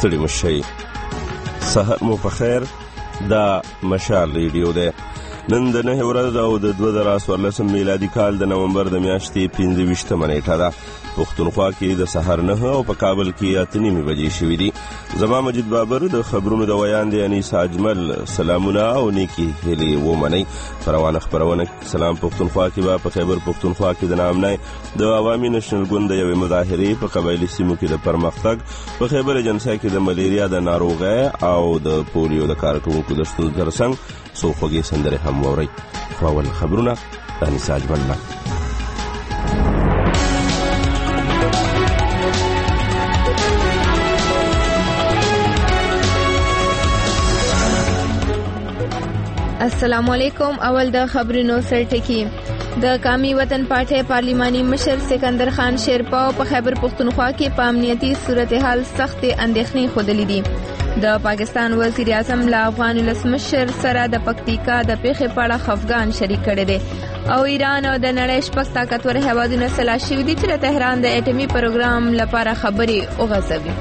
ستړي مشئ. سحر مو په خیر. دا مشال ریډیو ده. نن د 9 ورځ او د 2014 میلادي کال د نومبر د میاشتې 25 نیټه ده. پښتونخوا کې د سحر 9 او په کابل کې 8:30 بجې شوې دي. زما مجید بابر د خبرونو د ویاند انیس اجمل سلامونه او نیکی هلي ومني. روانه خبرونه سلام پښتونخوا کې په خیبر پښتونخوا کې د نامنای د عوامي نېشنل ګوند د یوې مظاهرې په قبایلی سیمو کې د پرمختګ، په خیبر ایجنسۍ کې د ملیریا د ناروغۍ او د پولیو د کارکونکو د ستونزو ترڅنګ څو خوږې سندرې هم واورئ. اول خبرونه د انیس اجمل نه. السلام علیکم. اول د خبرونو سرټکی. د قومي وطن پارټي پارلیماني مشر سکندر خان شیرپا په خیبر پښتونخوا کې په امنیتي صورتحال سخت اندېښنې خوده دي. د پاکستان وزیر اعظم له افغان ولسمشر سره د پکتیکا د پیښې په اړه خفګان شریک کړي دي او ایران او د نړۍ شپږ طاقتور هیوادونو سلا شوي دي چې د تهران د اټومي پروګرام لپاره خبرې وغځوي.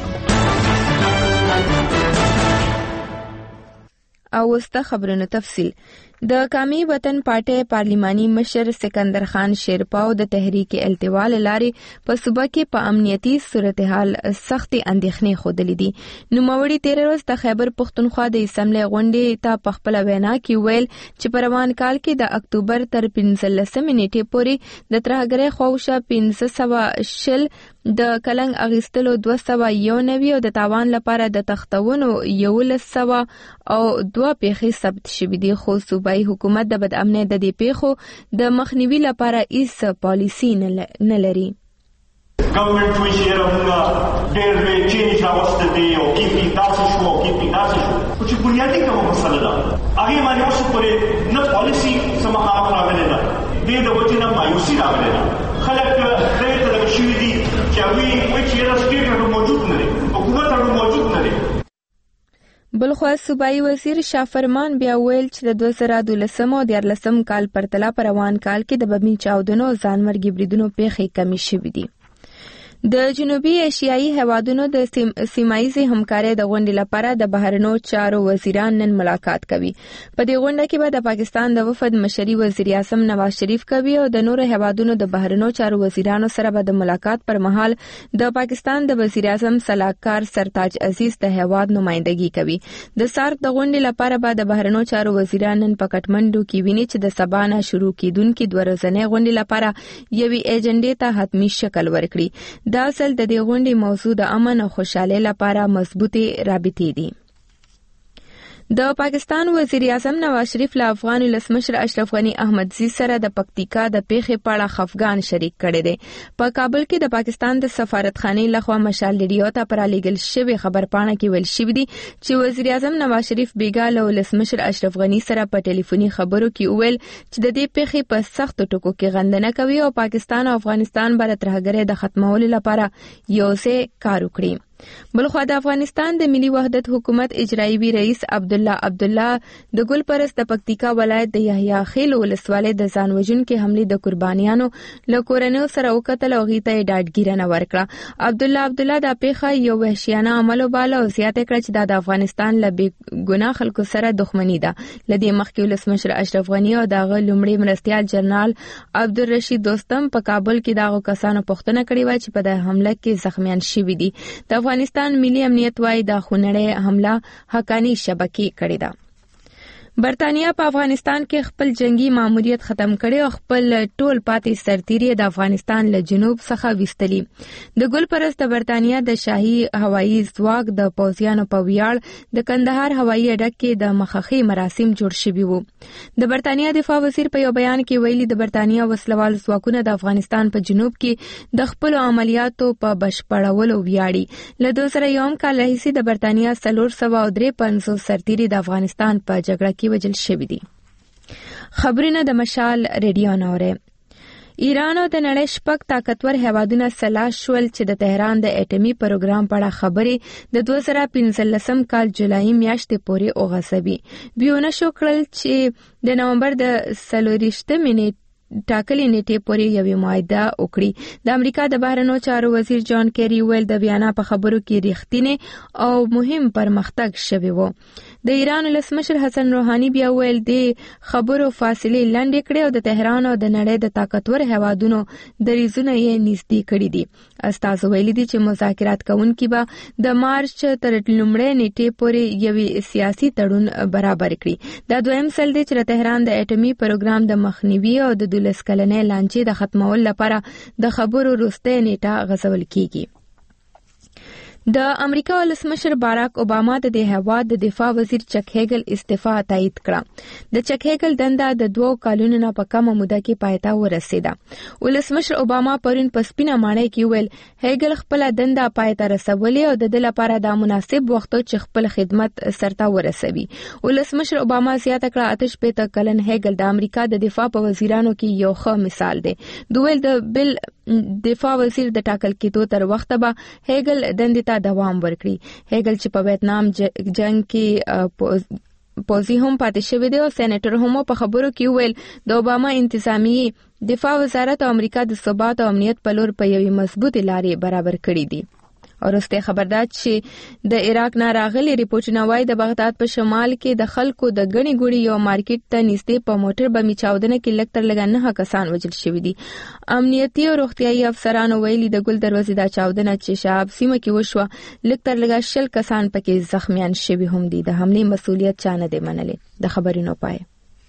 او وسته خبرونو تفصیل. د قومي وطن پارټي پارلیماني مشر سکندر خان شیرپا د تحریک التوا لاري په صوبه کې په امنیتي صورتحال سخت اندېښنې خوده دي. نوموړي 13 ورځ د خیبر پښتونخوا د اسمبلی غونډې ته په خپل وینا کې ویل چې په روان کال کې د اکتوبر تر 15 نیټې پورې د ترهګرۍ خوښه 500 د کلنګ اغیستلو 291 او د تاوان لپاره د تختونو 1100 او 2 پیښې ثبت شوې دي. خو صوبایي حکومت د بد امنۍ د دې پیښو د مخنیوي لپاره هیڅ پالیسي نه لري. ګورنمنت وی شهره موږ ډېر لوی چینج راوسته دی او کیفي داسې شو چې بنیادی کومه مسله ده هغه باندې اوس پورې نه پالیسي سمه راغلې ده. دې د وجه نه مایوسي راغلې ده. خلک دې ته لږ دي چې وی چې راستیږي موجود نه دی، حکومت موجود نه دی. بلخوا صوبایي وزیر شافرمان بیا ویل چې د 2012 او 2013 کال پرتله پر روان کال کې د بمي چاودنو او ځانمرګي بریدونو پیښې کمې شوې دي. د جنوبي ایشیایي هیوادونو د سیمایي همکارۍ د غونډې لپاره د بهرنیو چارو وزیران نن ملاقات کوي. په دې غونډه کې به د پاکستان د وفد مشري وزیر اعظم نواز شریف کوي او د نورو هیوادونو د بهرنیو چارو وزیرانو سره به د ملاقات پر مهال د پاکستان د وزیر اعظم صلاحکار سرتاج عزیز د هیواد نمائندګي کوي. د سارک د غونډې لپاره به د بهرنیو چارو وزیران نن په کټمنډو کې ویني چې د سبا نه شروع کیدونکې 2 ورځې غونډې لپاره یوې ایجنډې ته حتمی شکل ورکړي. دا اصل د دې غونډې موضوع د امن او خوشحالۍ لپاره مضبوطې رابطې دي. د پاکستان وزیر اعظم نواز شریف له افغان ولسمشر اشرف غنی احمدزي سره د پکتیکا د پیښې په اړه خفګان شریک کړي دي. په کابل کې د پاکستان د سفارتخانې لخوا مشال ریډیو ته پرالیږل شوی خبرپاڼه کې ویل شوی دی چې وزیر اعظم نواز شریف بیګا له ولسمشر اشرف غنی سره په ټلیفوني خبرو کې ویل چې د دې پیښې په سخت ټکو کې غندنه کوي او پاکستان او افغانستان بر ترهګرۍ د ختمولو لپاره یو ځای کار وکړي. بلخوا د افغانستان د ملي وحدت حکومت اجرایي رئیس عبدالله د ګلپرست د پکتیکا ولایت د یحیی خیل ولسوالۍ د ځان وژونکې حملې د قربانیانو له کورنیو سره وکتل او غیته ډاډګیرنه ورکړه. عبدالله د پیښه یو وحشیانه عمل وباله او زیاته کړه چې د افغانستان له بې ګناه خلکو سره دښمني ده. لدې مخکې ولسمشر اشرف غنی او دغه لومړي مرستیال جنرال عبدالرشید دوستم په کابل کې دغه کسانو پوښتنه کړې و چې په د حمله کې زخمیان شوي دي. د افغانستان ملي امنیت وايي د خونړۍ حمله حقانی شبکې کړې ده. برتانیا په افغانستان کې خپل جنگي ماموریت ختم کړي او خپل ټول پاتې سرتیري د افغانستان له جنوب څخه وستلي. د ګلپرست د برتانیا د شاهي هوایي ځواک د پوځیانو په ویاړ د کندهار هوایي اډه کې د مخخي مراسم جوړ شوي وو. د برتانیا دفاع وزیر په یو بیان کې ویلي د برتانیا وسلوال ځواکونه د افغانستان په جنوب کې د خپل عملیاتو په بشپړولو ویاړي. له 2001 کال راهیسې د برتانیا 453 سرتیري د افغانستان په جګړه کې وجل شوی دي. خبرونه د مشال ریډیو نوره. ایران او د نړۍ شپږ طاقتور هیوادونه سلا شول چې د تهران د اټومي پروګرام په اړه خبرې د 2015 کال جولای میاشتې پورې وغځوي. بیونه شو کړل چې د نومبر د 24 نیټې ټاکلې نیټې پورې یوې معاهده وکړي. د امریکا د بهرنیو چارو وزیر جان کیری ویل د ویانا په خبرو کې ریښتینی او مهم پرمختګ شوی و. د ایران ولسمشر حسن روحاني بیا ویل د خبرو فاصلې لنډې کړې او د تهران او د نړۍ د طاقتور هیوادونو دریځونه یې نږدې کړي دي. استازو ویلي دي چې مذاکرات کوونکي به د مارچ تر لومړۍ نیټې پورې یوې سیاسي تړون برابر کړي. دا دویم ځل دی چې تهران د اټومي پروګرام د مخنیوي او د 12 کلنې لانجې د ختمولو لپاره د خبرو وروستۍ نیټه غځول کیږي. د امریکا ولسمشر باراک اوباما د هیواد د دفاع وزیر چک هیګل استعفا تایید کړه. د چک هیګل دنده د 2 کلونو نه په کمه موده کې پای ته ورسېده. ولسمشر اوباما پرون په سپینه ماڼۍ کې ویل هیګل خپل دنده پای ته رسولې او د دې لپاره د مناسب وخت چې خپل خدمت سرته ورسوي. ولسمشر اوباما زیاته کړه 85 کلن هیګل د امریکا د دفاع په وزیرانو کې یو ښه مثال دی. دوی د بل دفاع وزیر د ټاکل کېدو تر وخته به هیګل دندې ته دوام ورکړي. هیګل چې په ویتنام جنگ کې پوزي هم پاتې شوی دی او سېنیټر هم په خبرو کې ویل د اوباما انتظامیه دفاع وزارت او امریکا د ثبات او امنیت په لور په یوې مضبوطې لارې برابر کړي دي. ورسته خبردار چې د عراق نه راغلي ریپورتونه وايي د بغداد په شمال کې د خلکو د غني ګوړي یو مارکیټ ته نږدې په موټر بمي چاودنه کې لکتر لګا 9 کسان وژل شوي دي. امنیتي او روغتيایي افسرانو ویلي د ګل دروازې د چاودنه چې شعب سیمه کې وشوه لکتر لګا 10 کسان پکې زخمیان شوي هم دي. د حمله مسؤلیت چا نه دی منلې. د خبرونو پای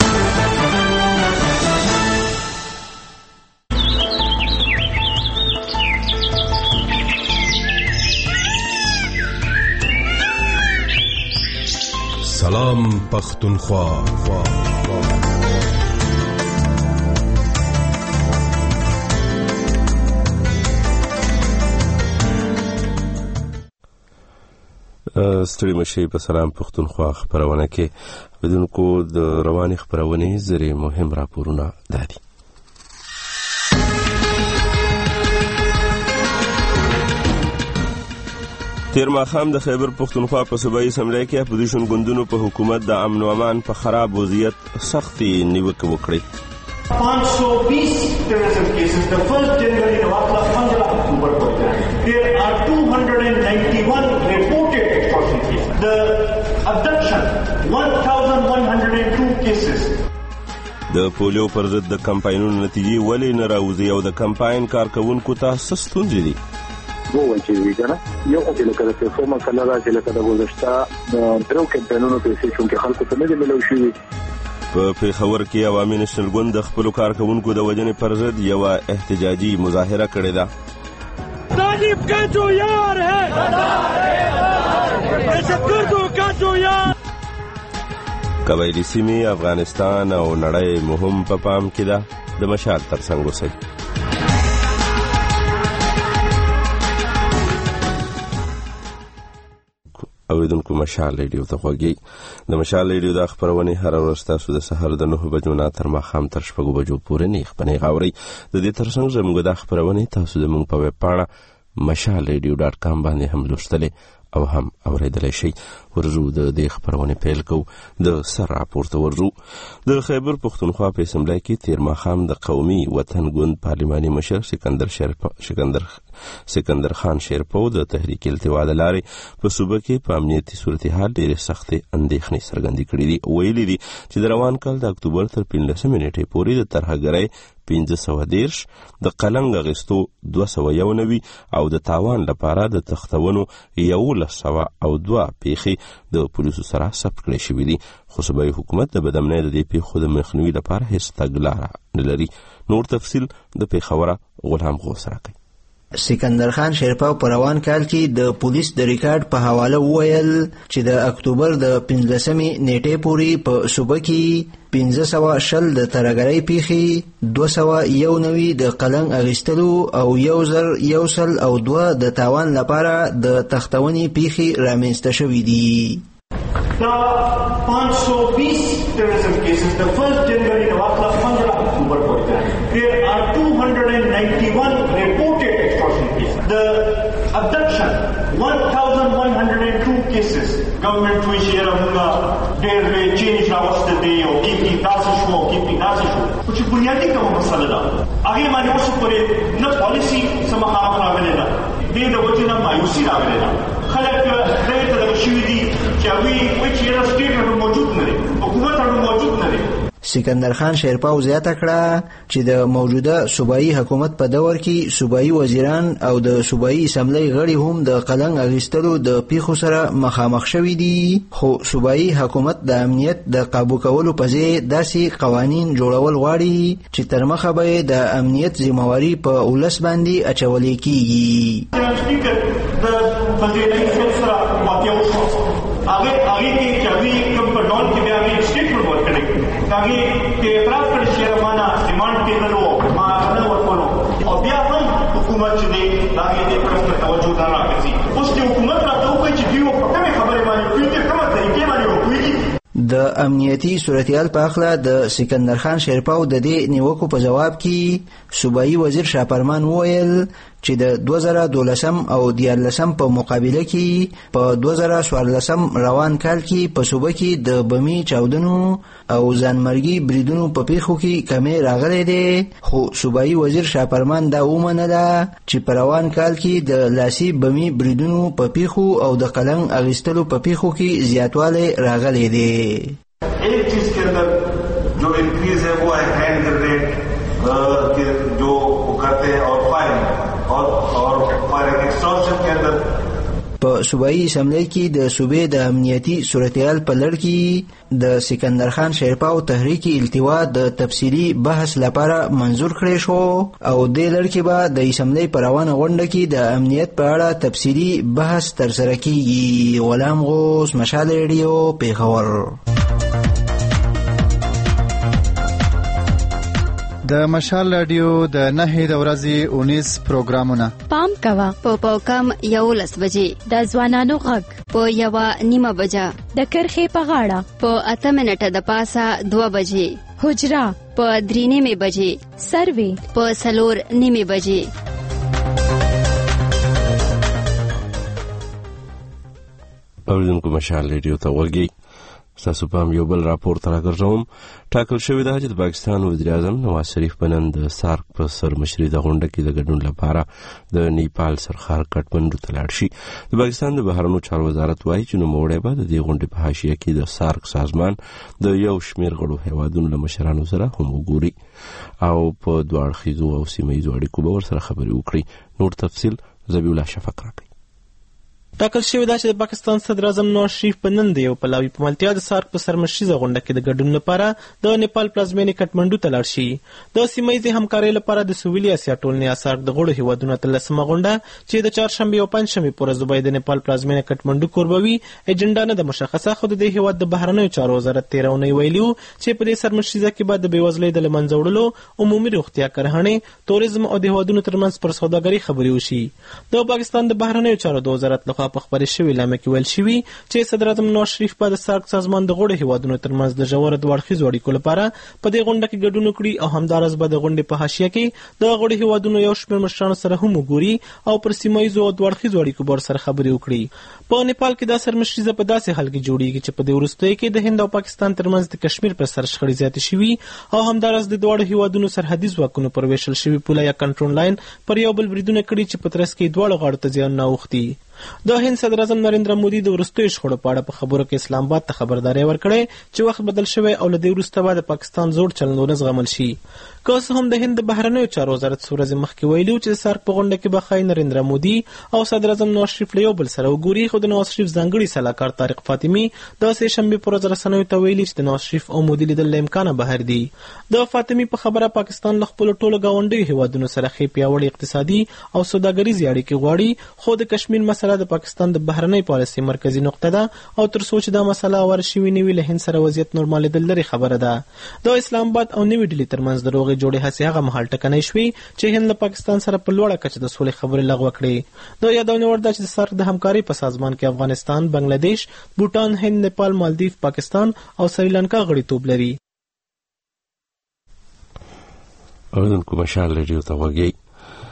سلام پختونخوا. ستړي مشي په سلام پختونخوا خبرونه کې بدونکو د رواني خبرونه زری مهم راپورونه دادي. تیر ماښام د خیبر پختونخوا په صوبایي اسمبلی کې اپوزیشن ګوندونو په حکومت د امن و امان په خراب وضعیت سختي نیوکه وکړې. 520 terrorism cases the 1st January نواخله 15 اکتوبر پورې. There are 291 reported extortion cases. The abduction 1102 cases. د پولیو پر ضد د کمپاینونو نتیجې ولې نه راوځي او د کمپاین کارکونکو ته څه ستونزې دي؟ وایي چې ویګره یو چې لکه د پرفورما کله راځي لکه د گذشته درو کمپاینونو په څیر چې خلکو ته نه دی ملو شوی. په پیښور کې عوامي نېشنل ګوند د خپل کارکونکو د وژنې پر ضد یو احتجاجي مظاهره کړې ده. طالب کا جو یار ہے دهشتګردو کا جو یار. قبایلی سیمې افغانستان او نړۍ مهم په پام کې ده. د مشال ترڅنګ اوسئ. اوریدونکو مشال ریډیو ته خوږی. د مشال ریډیو د خبرونه هر ورځ تاسو د سحر د 9 بجو نه تر ماښام تر 6 بجو پورې نه خبرونه غاوري. د دې ترڅنګ زموږ د خبرونه تاسو زموږ په ویب پاڼه mashalradio.com باندې هم لوستلې او هم اوریدلای شي. ورزو د دې خبرونه پیل کو د سر راپورته ورزو. د خیبر پختونخوا په اسمبلی کې تیر ماښام د قومي وطن ګوند پارلماني مشر سکندر خان شیرپو د تحریک التوا د لارې په صوبه کې په امنیتي صورتحال ډېرې سختې اندېښنې څرګندې کړې دي. ویلي دي چې د روان کال د اکتوبر تر 15 نیټې پورې د ترهګرۍ 510 د قلنګ اغستو 291 او د تاوان لپاره د تختونو 1102 پیښې د پولیسو سره ثبت کړې شوې دي. خو صوبایي حکومت د بدامنۍ د دې پیښو د مخنیوي لپاره هیڅ تګلاره نه لري. نور تفصیل د پیښوره غلام غوث راکوي. سکندر خان شیرپاو په روان کال کې د پولیس د ریکارډ په حواله وویل چې د اکتوبر د 15 نیټې پورې په صوبه کې 510 د ترهګرۍ پیښې 291 د قلنګ اغیستلو او 1002 د تاوان لپاره د تختونې پیښې رامنځته شوې دي. The 520 terrorism cases the 1st January نواخله 15 اکتوبر پورې. There are 291 reported extortion cases. The abduction 1102 cases. Government وی شیره موږ ډېر چینج راوسته دی او کیپی تاسو شو. چې بنیادی کومه مسله ده هغه باندې اوس پورې نه پالیسی سمخالف راغلی ده دې د وجه نه مایوسي راغلی ده خلک دې ته د شوي دي چې هغوی وایي چې یاره سټیټ موجود نه دی حکومت موجود نه دی. سکندر خان شیرپاو زیاته کړه چې د موجوده صوبایي حکومت په دور کې صوبایي وزیران او د صوبایي اسمبلی غړي هم د قلنګ اخیستلو د پیښو سره مخامخ شوي دي، خو صوبایي حکومت د امنیت د قابو کولو په ځای داسې قوانین جوړول غواړي چې تر مخه به د امنیت ذمہواري په ولس باندې اچولې کیږي. هغه کې اعتراض کړی چې معنا ډیماند کېدلو ما نه ورکولو او بیا هم حکومت چې دی هغه دې پر توجه نه راکړي. اوس چې حکومت راته وایي چې دیو په کومه خبره باندې کوي کومه طریقې باندې وکړي. د امنیتي صورتحال په اړه د سکندر خان شیرپاو د دې نیوکو په جواب کې صوبایي وزیر شاپرمان وویل چې د 2012 او 2014 په مقابله کې په 2014 روان کال کې په صوبه کې د بمي چاودنو او ځانمرګي بریدونو په پیښو کې کمی راغلی دی، خو صوبایي وزیر شاپرمان دا ومنله چې په روان کال کې د لاسي بمي بریدونو په پیښو او د قلنګ اخیستلو په پیښو کې زیاتوالی راغلی دی. ایک چیز کے اندر جو انکریز ہے وہ ہے ہینڈ گرینیڈ جو کرتے ہیں اور فائرنگ اور فائرنگ ایکسٹرشن کے اندر. په صوبایي اسمبلی کې د صوبې د امنیتي صورتحال په لړ کې د سکندر خان شیرپاو تحریک التوا د تفصیلي بحث لپاره منظور کړی شو او دې لړ کې به د اسمبلی په روانه غونډه کې د امنیت په اړه تفصیلي بحث ترسره کیږي. غلام غوث، مشال ریډیو، پیښور. د مشال رادیو د 9 د ورځې 19 پروګرامونه پام کوا په کم 11 بجې د ځوانانو غږ په 1:30 بجه د کرخې په غاړه په 8 منټه د پاسه 2 بجې حجرا په 3:30 بجې سروي په 4:30 بجې. اوریدونکو مشال ریډیو ته وګورئ. تاسو په یو بل راپور تر راګرځوم. ټاکل شوی دی چې د پاکستان وزیر اعظم نواز شریف په نن د سارک په سرمشري د غونډه کې د ګډون لپاره د نیپال سرخار کټمنډو ته لاړ شي. د پاکستان د بهرنیو چارو وزارت وایي چې نوموړی به د دې غونډې په حاشیه کې د سارک سازمان د یو شمېر غړو هیوادونو له مشرانو سره هم وګوري او په دوه اړخیزو او سیمه ییزو اړیکو به ورسره خبرې وکړي. نور تفصیل ذبیح الله شفق راکړي. ټاکل شوی دا چې د پاکستان صدر اعظم نواز شریف په نن د یو پلاوي په ملتیا د سارک په سرمشریزه غونډه کې د ګډون لپاره د نیپال پلازمینې کټمنډو ته لاړ شي. د سیمه ییزې همکارۍ لپاره د سویلي اسیا ټولنې سارک د غړو هیوادونو اتلسمه غونډه چې د چهارشنبې او پنجشنبې په ورځو به د نیپال پلازمینې کټمنډو کوربوي اجنډا نه د مشخصه، خو د دې هیواد د بهرنیو چارو وزارت 13 اونۍ ویلي و چې په دې سرمشریزه کې به د بېوزلۍ د له منځه وړلو، عمومي روغتیا، کرهڼې، توریزم او د هیوادونو ترمنځ پر سوداګرۍ خبرې وشي. د پاکستان د بهرنیو چارو د وزارت لخوا په خبرې شوې کې ویل شوي چې صدر اعظم نواز شریف په د سارک سازمان د غړو هیوادونو ترمنځ د ژور دوه اړخیزو اړیکو لپاره په دې غونډه کې ګډون وکړي او همداراز به د غونډې په حاشیه کې د غړو هیوادونو یو شمېر مشرانو سره هم وګوري او پر سیمه ییزو او دوه اړخیزو اړیکو به ورسره خبرې وکړي. په نیپال کې دا سرمشریزه په داسې حال کې جوړیږي چې په دې وروستیو کې د هند او پاکستان ترمنځ د کشمیر پر سر شخړې زیاتې شوي او همداراز د دواړو هیوادونو سرحدي ځواکونو پر ویشل شوي پوله یا کنټرول لاین پر یو بل بریدونه کړي چې په ترڅ کې دواړو غاړو ته زیانونه اوښتي. د هند صدر اعظم نریندرا مودي د وروستیو شخړو په اړه په خبرو کې اسلام آباد ته خبرداری ورکړې چې وخت بدل شوی او له دې وروسته به د پاکستان زوړ چلندونه زغمل شي. که اوس هم د هند د بهرنیو چارو وزارت څو ورځې مخکې ویلي چې د سارک په غونډه کې به ښایي نریندرا مودي او صدر اعظم نواز شریف له یو بل سره وګوري، خو د نواز شریف ځانګړي سلاکار طارق فاطمي د سې شنبې په ورځ رسنیو ته ویلي چې د نواز شریف او مودي لیدل له امکانه بهر دي. د فاطمي په خبره پاکستان له خپلو ټولو ګاونډیو هیوادونو سره ښې پیاوړې اقتصادي او سوداګریزې اړیکې غواړي، خو د کشمیر مسله د پاکستان د بهرنۍ پالیسۍ مرکزي نقطه ده او تر څو چې دا مسله اواره شوې نه وي له هند سره وضعیت نورمالېدل لرې خبره ده. د اسلام آباد او نوې ډیلي ترمنځ د روغې جوړې هڅې هغه مهال ټکنۍ شوې چې هند له پاکستان سره په لوړه کچه د سولې خبرې لغوه کړې. د یادونې وړ ده چې د سارک د همکارۍ په سازمان کې افغانستان، بنګلادیش، بوټان، هند، نیپال، مالدیف، پاکستان او سریلانکا غړیتوب لري. اوریدونکو مشال ریډیو ته وګورئ.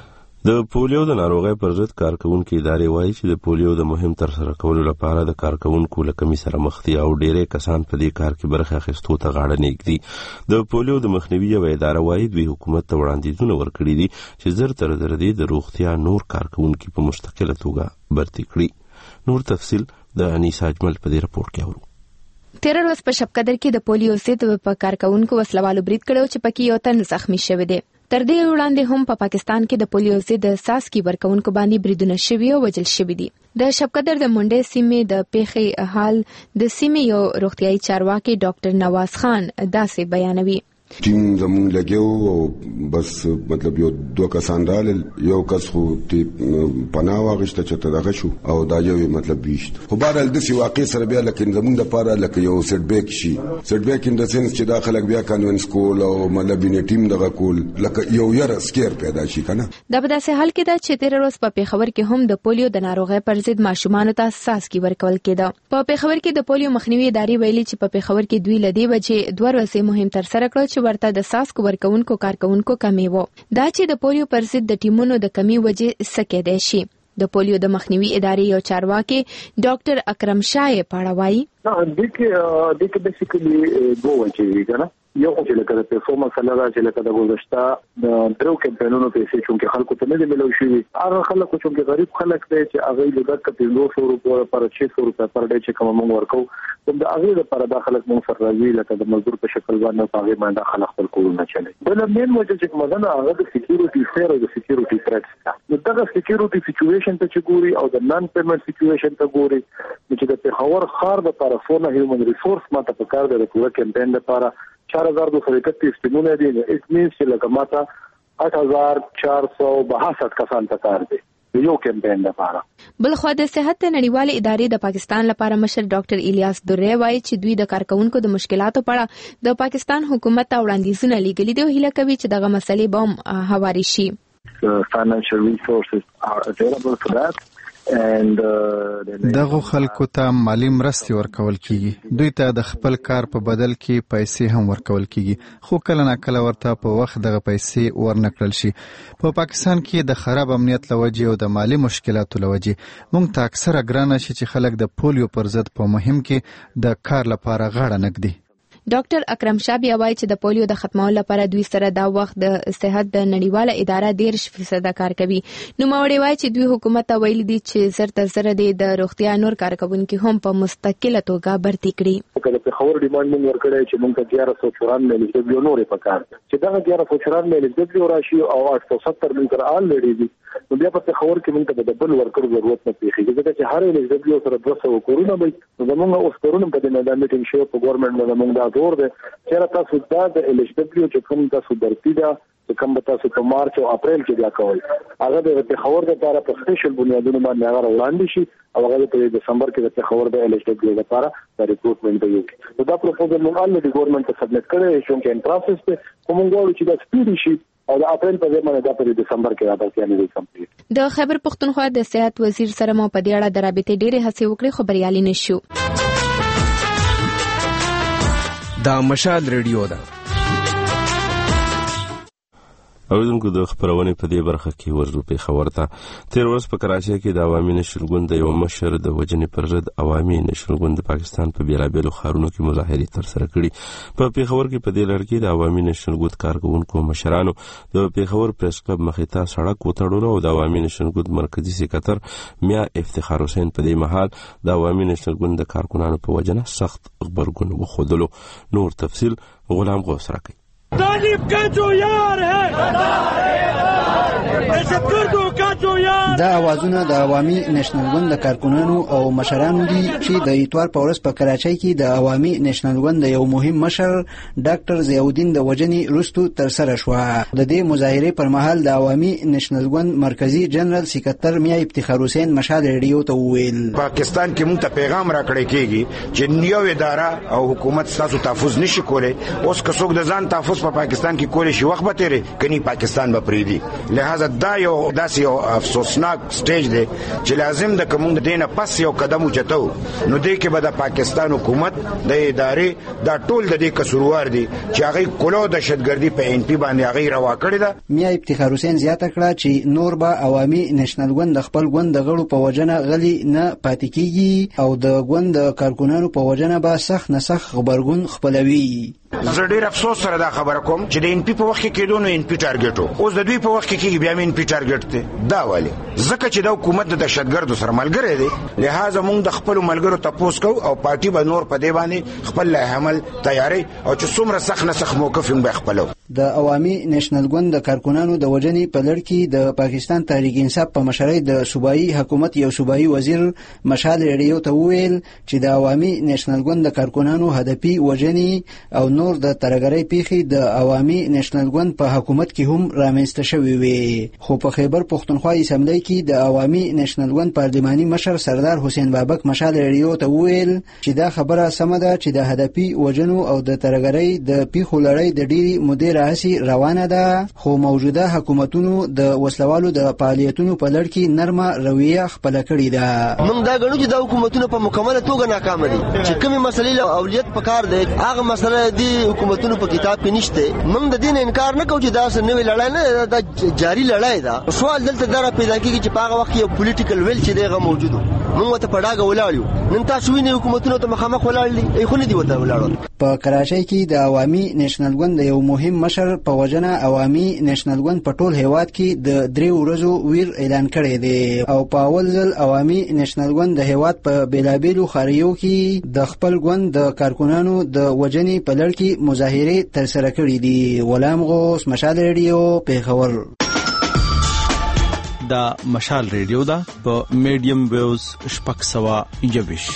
د پولیو د ناروغۍ پر ضد کارکونکو ادارې وایي چې د پولیو د مهم ترسره کولو لپاره د کارکونکو له کمی سره مخ دي او ډېری کسان په دې کار کې برخه اخیستو ته غاړه نږدي. د پولیو د مخنیوي یوه اداره وایي دوی حکومت ته وړاندیزونه ورکړي دي چې زر تر زر دې د روغتیا نور کارکونکي په مستقله توګه برتي کړي. نور تفصیل د انیسا اجمل په دې رپورټ کې اورو. تیر ورځ په شبقدر کې د پولیو ضد په کارکونکو وسلوالو برید کړو چې پکې یو تن زخمی شوی دی. تر دې وړاندې هم په پاکستان کې د پولیو ضد ساسکي ورکونکو باندې بریدونه شوي او وژل شوي دي. د شبقدر د منډې سیمې د پیښې حال د سیمې یو روغتيایي چارواکي ډاکټر نواز خان داسې بیانوي. ټیم زمون لګیو او بس مطلب یو دوه کسان رال یو کس خو پناه واغشته چې تدغه شو او دا یو مطلب بیشت خو بهرحال د سی واقع سره بیا لکه زمون د پاره لکه یو سټ بیک شي سټ بیک ان د سنس چې داخله بیا کانونس کول او مطلب نه ټیم دغه کول لکه یو یره سکیر پیدا شي کنه. دا په داسې حال کې دا چې تیر ورځ په پیښور کې هم د پولیو د ناروغۍ پر ضد ماشومان ته ساسکي ورکول کېده. په پیښور کې د پولیو مخنیوي ادارې ویلي چې په پیښور کې دوی لدی بچي 2 ورځې مهم تر سره کړ ورته د ساسکو ورکونکو کارکونکو کمی وو. دا چې د پولیو پر ضد د ټیمونو د کمی وجې سکه دی شي. د پولیو د مخنیوي ادارې یو چارواکي ډاکټر اکرم شاه پاړوي. دغه بیسیکلی دوه وجې کنه یو چې لکه د پیسو مسله ده چې لکه د گذشته د درو کمپاینونو پیسې چې خلکو ته نه ملو شي هغه خلکو چې غریب خلک دي چې هغه لږه کته 200 روپیا پر 600 روپیا پر ډے چې کوم موږ ورکو د هغه لپاره د خلک موږ سره راځي لکه د مزدور په شکل باندې هغه باندې خلک خپل کول نه چلي. بل مین وجه چې مدنه هغه د سکیورټي فیر او د سکیورټي تھریټس نو دغه سکیورټي سچويشن ته چې ګوري او د نان پیمنٹ سچويشن ته ګوري چې د پیښور خار د طرفونو هیومن ریسورس ماته په کار د پوره کمپاین لپاره 4231 ټیمونه دي. اټ مینز چې لکه ماته 8462 کسان ته کار دي یو کمپاین لپاره. بل خو د صحت نړیوالې ادارې د پاکستان لپاره مشر ډاکټر الیاس درې وایي چې دوی د کارکونکو د مشکلاتو په اړه د پاکستان حکومت ته وړاندیزونه لیږلي دي او هیله کوي چې دغه مسلې به هم هواري شي. Financial resources are available for that. دغه خلکو ته مالی مرستې ورکول کیږي. دوی ته د خپل کار په بدل کې پیسې هم ورکول کیږي خو کله نه کله ورته په وخت دغه پیسې ورنکړل شي. په پاکستان کې د خراب امنیت لوجې او د مالی مشکلاتو لوجې موږ ته اکثره ګرانه شي چې خلک د پولیو پر ضد په مهم کې د کار لپاره غاړه نږدي. ډاکټر اکرم شاه بیا وایي چې د پولیو د ختمولو لپاره دوی سره دا وخت د صحت د نړیواله اداره 10% کار کوي. نو موري وایي چې دوی حکومت ته ویلي دي چې زر تر زر د روغتیا نور کارکونکو هم په مستقله توګه برتي کړي. کله په خبر ډیماند موږ ورکړی چې موږ 1194 ملي دبليو نورې پکار چې دا 1194 ملي دبليو راشي او 870 ملي آل لري دي. نو بیا په خبر کې موږ ته د بل ورکړو ضرورت نه پیږي ځکه چې هر ملي دبليو سره 200 کورونه وي. نو موږ اوس کورونه په دې میدان کې شو په ګورنمنت باندې موږ دا زور دي چې تاسو د LHW چې کوم تاسو درتي دا چې کوم تاسو په مارچ او اپریل کې بیا کوي هغه د خبر د لپاره په سپیشل بنیادونو باندې هغه وړاندې شي او هغه په دسمبر کې د خبر د LHW لپاره د ریکروټمنټ دی. نو دا پروپوزل موږ د ګورنمنت ته سبمټ کړی شو چې ان پروسس ته کوم غواړو چې دا سپیډ شي او د اپریل په ځای باندې د دسمبر کې راځي نه دی کمپلیټ. د خیبر پختونخوا د صحت وزیر سره مو په دې اړه د رابطې ډېرې هڅې وکړې خو بریالي نشو. دا مشال ریډیو ده. اوریدونکو د خبرونه په دې برخه کې ورزو په خبر ته تیر ورځ په کراچۍ کې د عوامي نشرګوند یو مشر د وجنې پر ضد عوامي نشرګوند د پاکستان په بیلابېلو ښارونو کې مظاهرې ترسره کړې. په پیښور کې په دې لړ کې د عوامي نشرګوند کارکونکو مشرانو د پیښور پریس کلب مخې ته سړک وتړلو او د عوامي نشرګوند مرکزی سکرټر میا افتخار حسین په دې مهال د عوامي نشرګوند د کارکونانو په وجنه سخت خبرګون وښودلو. نور تفصیل غلام غوث راکړي. तालिब का जो यार है दहशतगर्दों का जो यार دا اوازونه د عوامي نېشنل ګوند د کارکونانو او مشرانو دي چې د اتوار په ورځ په کراچۍ کې د عوامي نېشنل ګوند یو مهم مشر ډاکټر ضیاءالدین د وجنې رستو تر سره شو. د دې مظاهرې پر مهال د عوامي نېشنل ګوند مرکزی جنرال سکرټر میا افتخار حسین مشال ریډیو ته وویل پاکستان کې مونږ ته پیغام راکړی کېږي چې یو اداره او حکومت تاسو تحفظ نشي کولای. اوس که څوک د ځان تحفظ اوس په پاکستان کې کولې شي وخت به تیرې کني پاکستان به پریدي. لہذا دا یو داسې یو افسوسناک سټیج دی چې لازم د کوم دینه پس یو قدم اوچتو نو دې کې به د پاکستان حکومت د ادارې دا ټول د دې قصوروار دي چې هغه کولو دهشتګردي په ان پی باندې هغه روا کړی ده. میا افتخار حسین زیاته کړه چې نور به عوامي نېشنل ګوند خپل ګوند د غړو په وجنه غلي نه پاتې کیږي او د ګوند کارکونانو په وجنه به سخت نسخ خبرګون خپلوي. زه ډیر افسوس سره دا خبره کوم چې د ان پی په وخت کې کېدو نو ان پی ټارګټو اوس د دوی په وخت کې بیا ان پی ټارګټ ته دا والی ځکه چې دا حکومت د دهشتګردو سره ملګری دی. لہذا موږ د خپل ملګرو تپوس کوو او پارټي به نور په دې باندې خپل عمل تیاری او چې څومره سخت نسخ موقف هم به خپلو. د عوامي نېشنل ګوند د کارکونانو د وجنې په لړ کې د پاکستان تحریک انصاف په مشرۍ د صوبایي حکومت یو صوبایي وزیر مشال ریډیو ته وویل چې د عوامي نېشنل ګوند د کارکونانو هدفي وجنې او نور د ترګرۍ پیښې د عوامي نېشنل ګوند په حکومت کې هم رامنځته شوې وي. خو په خیبر پښتونخوا اسمبلی کې د عوامي نېشنل ګوند پارلماني مشر سردار حسین بابک مشال ریډیو ته وویل چې دا خبره سمه ده چې د هدفي وجنو او د ترګرۍ د پیښو لړۍ د ډېری مودې راهیسې روانه ده خو موجوده حکومتونو د وسلوالو د فعالیتونو په لړ کې نرمه رویه خپله کړې ده. موږ دا ګڼو چې دا حکومتونه په مکمله توګه ناکام دي چې کومې مسلې له اولیت په کار دی هغه مسله دی حکومتونو په کتاب کې نشته. موږ د دین انکار نه کوو چې دا نوې لړۍ نه دا جاری لړۍ ده. سوال دلته دا پیدا کیږي چې په هغه وخت یو پولیټیکل ویل چې دی هغه موجود موږ ته په ډاګه ولاړ یو. نن تاسو وینئ حکومتونو ته مخامخ ولاړ دي خو نه دي ورته ولاړ. په کراچۍ کې د عوامي نېشنل ګوند یو مهم مشر په وجنه عوامي نېشنل ګوند په ټول هیواد کې د 3 ورځو ویر اعلان کړی دی او په اول ځل عوامي نېشنل ګوند د هیواد په بیلابیلو خاریو کې د خپل ګوند د کارکونانو د وجنې په لړ کې مظاهرې ترسره کړې دي. غلام غوث، مشال ریډیو، پیښور. دا مشال ریډیو دا په میډیم ویوز 621.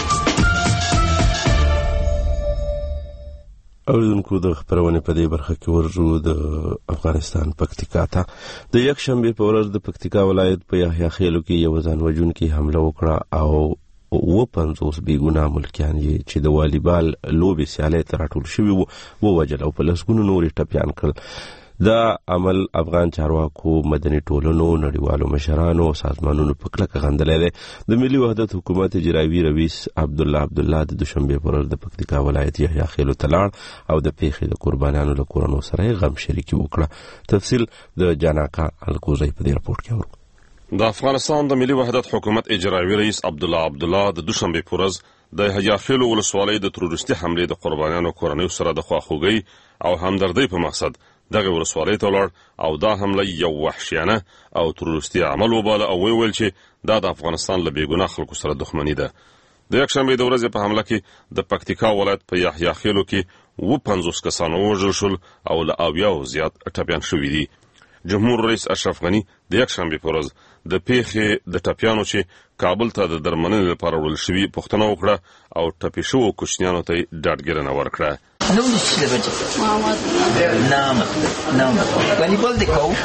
اوریدونکو د خبرونه په دې برخه کې ورجو د افغانستان پکتیکا ته د یک شنبه په ورځ د پکتیکا ولایت په یحیی خیلو کې یو ځان وژونکي حمله وکړه او 50 بیګونه ملکیان چې د والیبال لوبې سیالۍ ته راټول شوي وو ووجل او په لسګونو نورې ټپیان کړل. دا عمل افغان چارواکو، مدني ټولنو، نړیوالو مشرانو او سازمانونو په کلکه غندلی دی. د ملي وحدت حکومت اجرایوي رئیس عبدالله د دوشنبې پر ورځ د پکتیکا ولایت یحیی خیلو ته لاړ او د پیښې د قربانیانو له کورنو سره غم شریکي وکړه. تفصیل د جاناکا الکوزی په دې رپورټ کې اورو. د افغانستان د ملي وحدت حکومت اجرایوي رئیس عبدالله د دوشنبې پر ورځ د یحیی خیلو ولسوالۍ د تروریستي حملې د قربانیانو کورنیو سره د خواخوږۍ او همدردۍ په مقصد دغه ولسوالۍ ته ولاړ او دا حمله یو وحشیانه او تروریستي عمل وباله او ویل چې دا د افغانستان له بېګناه خلکو سره دښمني ده. د یکشنبې د ورځې په حمله کې د پکتیکا ولایت په یحیی خیلو کې 50 کسان ووژل شول او له 70 زیات ټپیان شوي دي. جمهور رئیس اشرف غني د یکشنبې په ورځ د پیښې د ټپیانو چې کابل ته د درملنې لپاره وړل شوي پوښتنه وکړه او ټپي شوو کوچنیانو ته ډاډګیرنه ورکړه. نوم دې څه دی بچي؟ نام والیبال دې کوو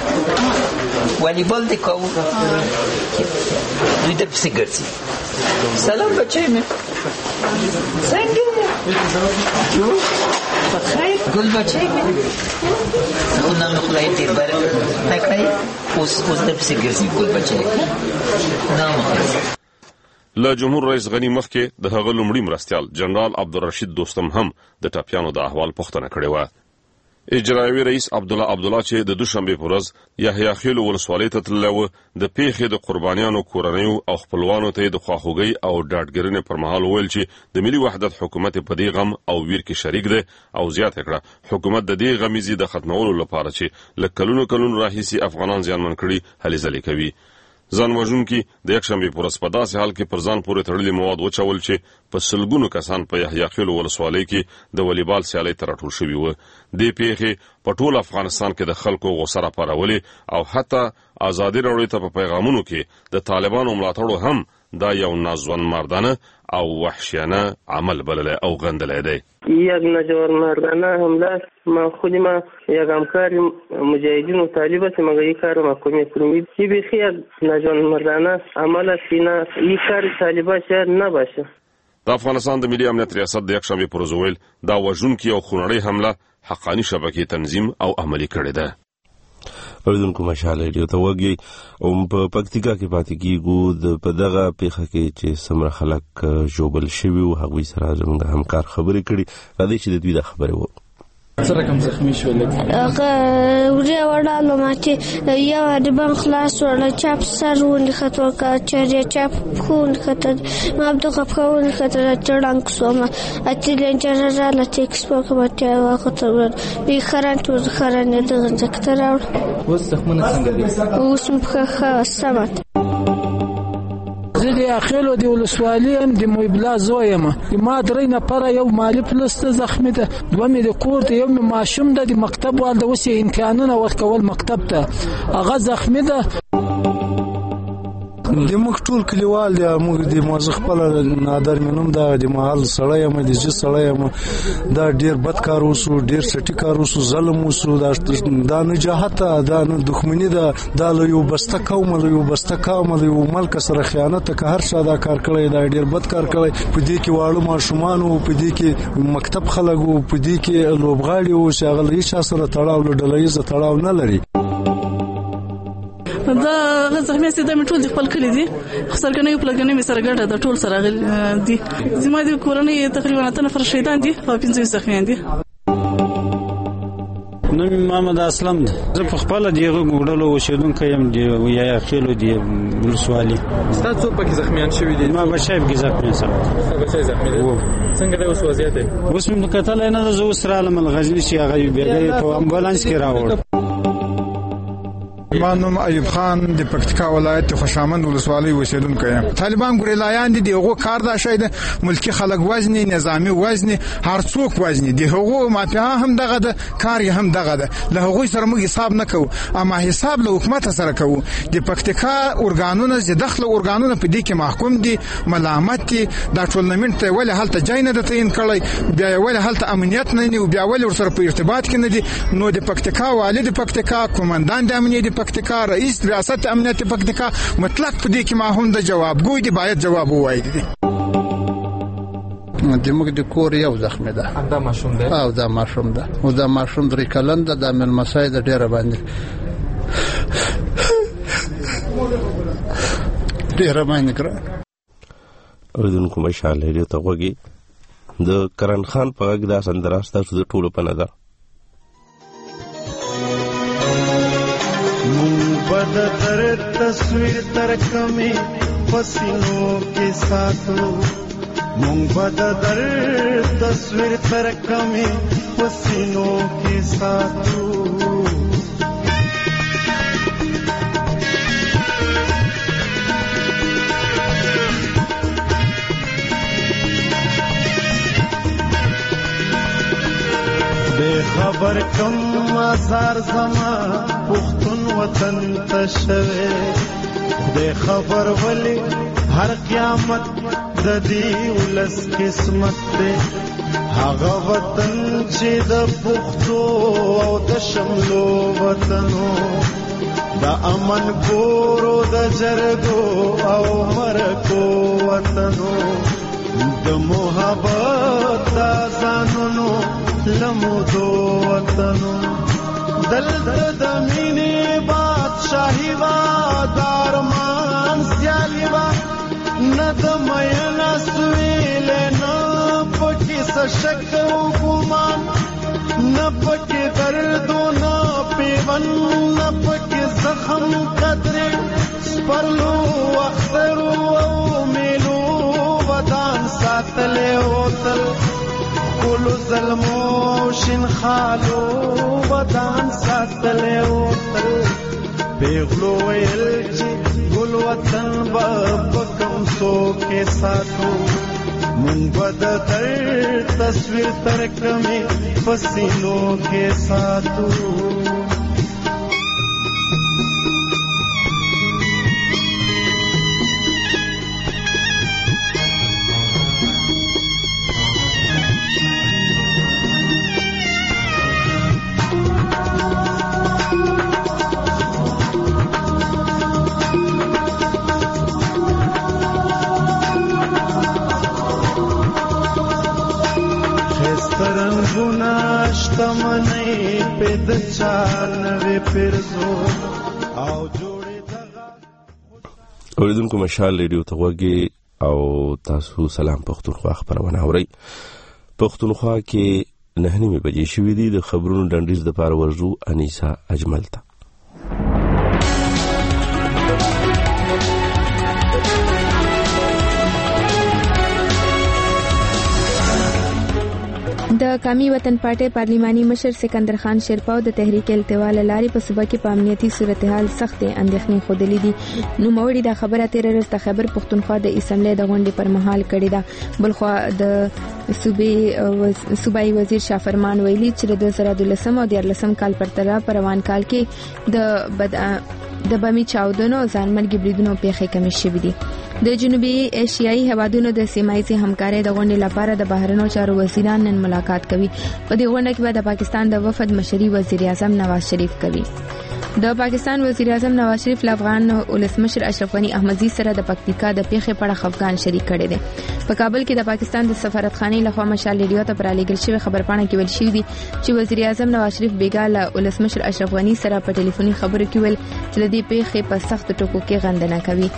دوی در پسې ګرځي. سلام بچی مې څنګه بخیر ګل بچی مې خو نام خدای دې برکت نکړي اوس در پسې ګرځي ګل بچی نام. له جمهور رئیس غنی مخکې د هغه لومړي مرستیال جنرال عبدالرشید دوستم هم د ټپیانو د احوال پوښتنه کړې وه. اجرایوي رئیس عبدالله چې د دوشنبې په ورځ یحیی خیلو ولسوالۍ ته تللی و د پیښې د قربانیانو کورنیو او خپلوانو ته د خواخوږۍ او ډاډګیرنې پر مهال ویل چې د ملي وحدت حکومت په دې غم او ویر کې شریک دی او زیاته کړه حکومت د دې غمیزې د ختمولو لپاره چې له کلونو راهیسې افغانان زیانمن کړي هلې ځلې کوي. ځان وژونکي د یکشنبې په ورځ په داسې حال کې پر ځان پورې تړلي مواد وچول چې په سلګونو کسان په یحیی خیلو ولسوالۍ کې د والیبال سیالۍ ته راټول شوي وو. دې پیښې په ټول افغانستان کې د خلکو غوسه راپارولې او حتی ازادي راډیو ته په پیغامونو کې د طالبانو ملاتړو هم دا یو ناځوان مردانه او وحشیانه عمل بللی او غندلی دی. یک ناجوان مردانه حمله ما خود ما یک همکار مجاهدین و طالب است مگر این کار ما کمیت کنیم. این بیخی یک ناجوان مردانه عمل است که این کار طالبا شاید نباشه. د افغانستان د ملي امنیت ریاست د یکشنبې پر ورځ ویل دا وژونکې او خونړۍ حمله حقانی شبکې تنظیم او عملي کړې ده. اوریدونکو مشال ریډیو ته وګورئ او په پکتیکا کې پاتې کیږو په دغه پیښه کې چې څومره خلک ژوبل شوي او هغوی سره زموږ د همکار خبرې کړي. راځئ چې د دوی د خبرې وو. څه رقم زخمی شول؟ وریا وړالو ما چې یو د بم خلاص ورله چاپ سر ونښت ورکه چې چاپ پښو ونښت ما دغه پښه ونښت چړنګ سوم اتې لنجره راله چې اکسپو کوم ته وخت وی خرانت خرانه دغه ځکه ته راوړ. اوس زخمونه څنګه دي؟ اوس مخه سمت زه د اخیلو د ولسوالۍ یم د محبلا زوی یم. ما درې نفره یو مالي پلسته زخمي ده، دوه مې د کور ته، یو مې ماشوم ده د مکتب والده اوس یې امتحانونه ورکول مکتب ته هغه زخمي ده. د موږ ټول کلیوال دی، موږ د موزه خپل نادر منوم دا د محل سړی یم، د جې سړی یم. دا ډیر بد کار وسو، ډیر سټی کار وسو، ظلم وسو، دا نه جهات دا نه دښمنی ده، دا له یو بسته قوم له یو بسته قوم له یو ملک سره خیانت که هر څه دا کار کړی، دا ډیر بد کار کړی. په دې کې واړو ماشومان او په دې کې مکتب خلک او په دې کې لوبغاړي او شغل هیڅ سره تړاو له ډلهیز تړاو نه لري. دا زخمي سي د ټول خپل کلی دي، خسرګنې په لګنې می سره ګډه د ټول سره دي. زما د کورنۍ تقریبا 8 نفر شهیدان دي او 15 زخمیان دي. نوم محمد اسلم ده. زه په خپل دیغه ګوډلو اوسیدونکو یم دی یا خېلو دی ولسوالي. تاسو په کې زخمیان شوي دي؟ ما بچای په زخمی سم. بچای زخمی دي. څنګه د اوس وضعیت دی؟ اوس موږ کتل نه زه اوس را لمل غزنی چې هغه بیګې په امبولانس کې راوړ. ما نوم ایوب خان د پکتیکا ولایت خوشامند ولسوالۍ اوسیدونکی یم. طالبان ګریلایان دي، دغه کار دا شی ده، ملکی خلک وزنی، نظامی وزنی، هر څوک وزنی دي. هغه مافیا هم دغه ده، کار هم دغه ده. له هغه سره موږ حساب نه کوو، اما حساب له حکومت سره کوو. د پکتیکا اورګانونه د داخله اورګانونه په دې کې محکوم دي، ملامت دي. دا ټولنمنت ته ولې حالت جای نه دتین کړی، بیا ولې حالت امنیت نه نیو، بیا ولې ورسره په ارتباط کې نه دي. نو د پکتیکا والي د پکتیکا قومندان د امنیت پکتیکا، رئیس ریاست امنیت پکتیکا مطلق په دې کې ما هم د جواب ګوي دي، باید جواب ووایي دي. د موږ د کور یو زخمی ده، دا ماشوم ده او دا ماشوم ده او دا ماشوم درې کلن ده، د ملمسای د ډیره باندې ډیره باندې ګران. اوریدونکو مشال ریډیو ته وګورئ. د کرن خان په غږ دا سندره ستاسو د ټولو په نظر. बद दर तस्वीर तरकमे पसीनों के साथों मूंग बद दर तस्वीर तरकमे पसीनों के साथों बेखबर कम आसार जमा पुख्तन वतन तशवे बेखबर वली हर क़यामत ददी उलस किस्मत दे हागा वतन चे द पुख्तो औ द शमलो वतनो द अमन गोरो द जरगो औ मरको वतनो द मोहब्बत जाननो लमुदो वतनो दल दमीने बादशाही वा दारमान स्यालीवा नदमयना सुवेले न पकी सशक गुमान न पकी दर्दो न पेवन न पकी जख्म कदरे स्परलो अख्तरो मेलो वदान सातले होतल कुलु ظلمو شین خالو ودان ساتلے وتل پیغلو ویل چې ګل وطن بکم سو کے ساتو مون بد در تصویر ترکمه پسینو کے ساتو گنا شتمنۍ په د چا نوې پرزو او جوړې اوریدونکو مشال ریډیو ته وګورئ او تاسو سلام پښتونخوا خبرونه اورئ. پښتونخوا کې 9:30 بجې شوې دي. د خبرونو ډنډیز د پاره ورزو انیسا اجمل ته. د قومي وطن پارټي پارلیماني مشر سکندر خان شیرپاو د تحریک التوا لاري په صوبه کې په امنیتي صورتحال سخت اندېښنې خوده دي. نو موري د خبره تیر ورځ د خبر پښتونخوا د اسمبلی د غونډې پر مهال کړې ده. بلخوا د صوبایي وزیر شافرمان ویلي چې د 2013 او 2014 کال پرتله پر روان کال کې د بمی چاودنو ځانمرګي بریدونو پیښې کمې شوې دي. د جنوبي ایشیایي هوادونو د سیمایي همکارۍ د غونډې لپاره د بهرنیو چارو وزیران نن ملاقات کوي. په دې غونډه کې به د پاکستان د وفد مشري وزیر اعظم نواز شریف کوي. د پاکستان وزیر اعظم نواز شریف افغان ولسمشر اشرف غنی احمدزي سره د پکتیکا د پیښې په اړه خفګان شریک کړي دي. په کابل کې د پاکستان د سفارتخانې لخوا مشال ریډیو ته پرالېږل شوی خبرپاڼه کې ویل شوی دی چې وزیر اعظم نواز شریف بیګاله ولسمشر اشرف غنی سره په ټلیفوني خبرو کې ویل چې د دې پیښې په سخت ټکو کې غندنه کوي.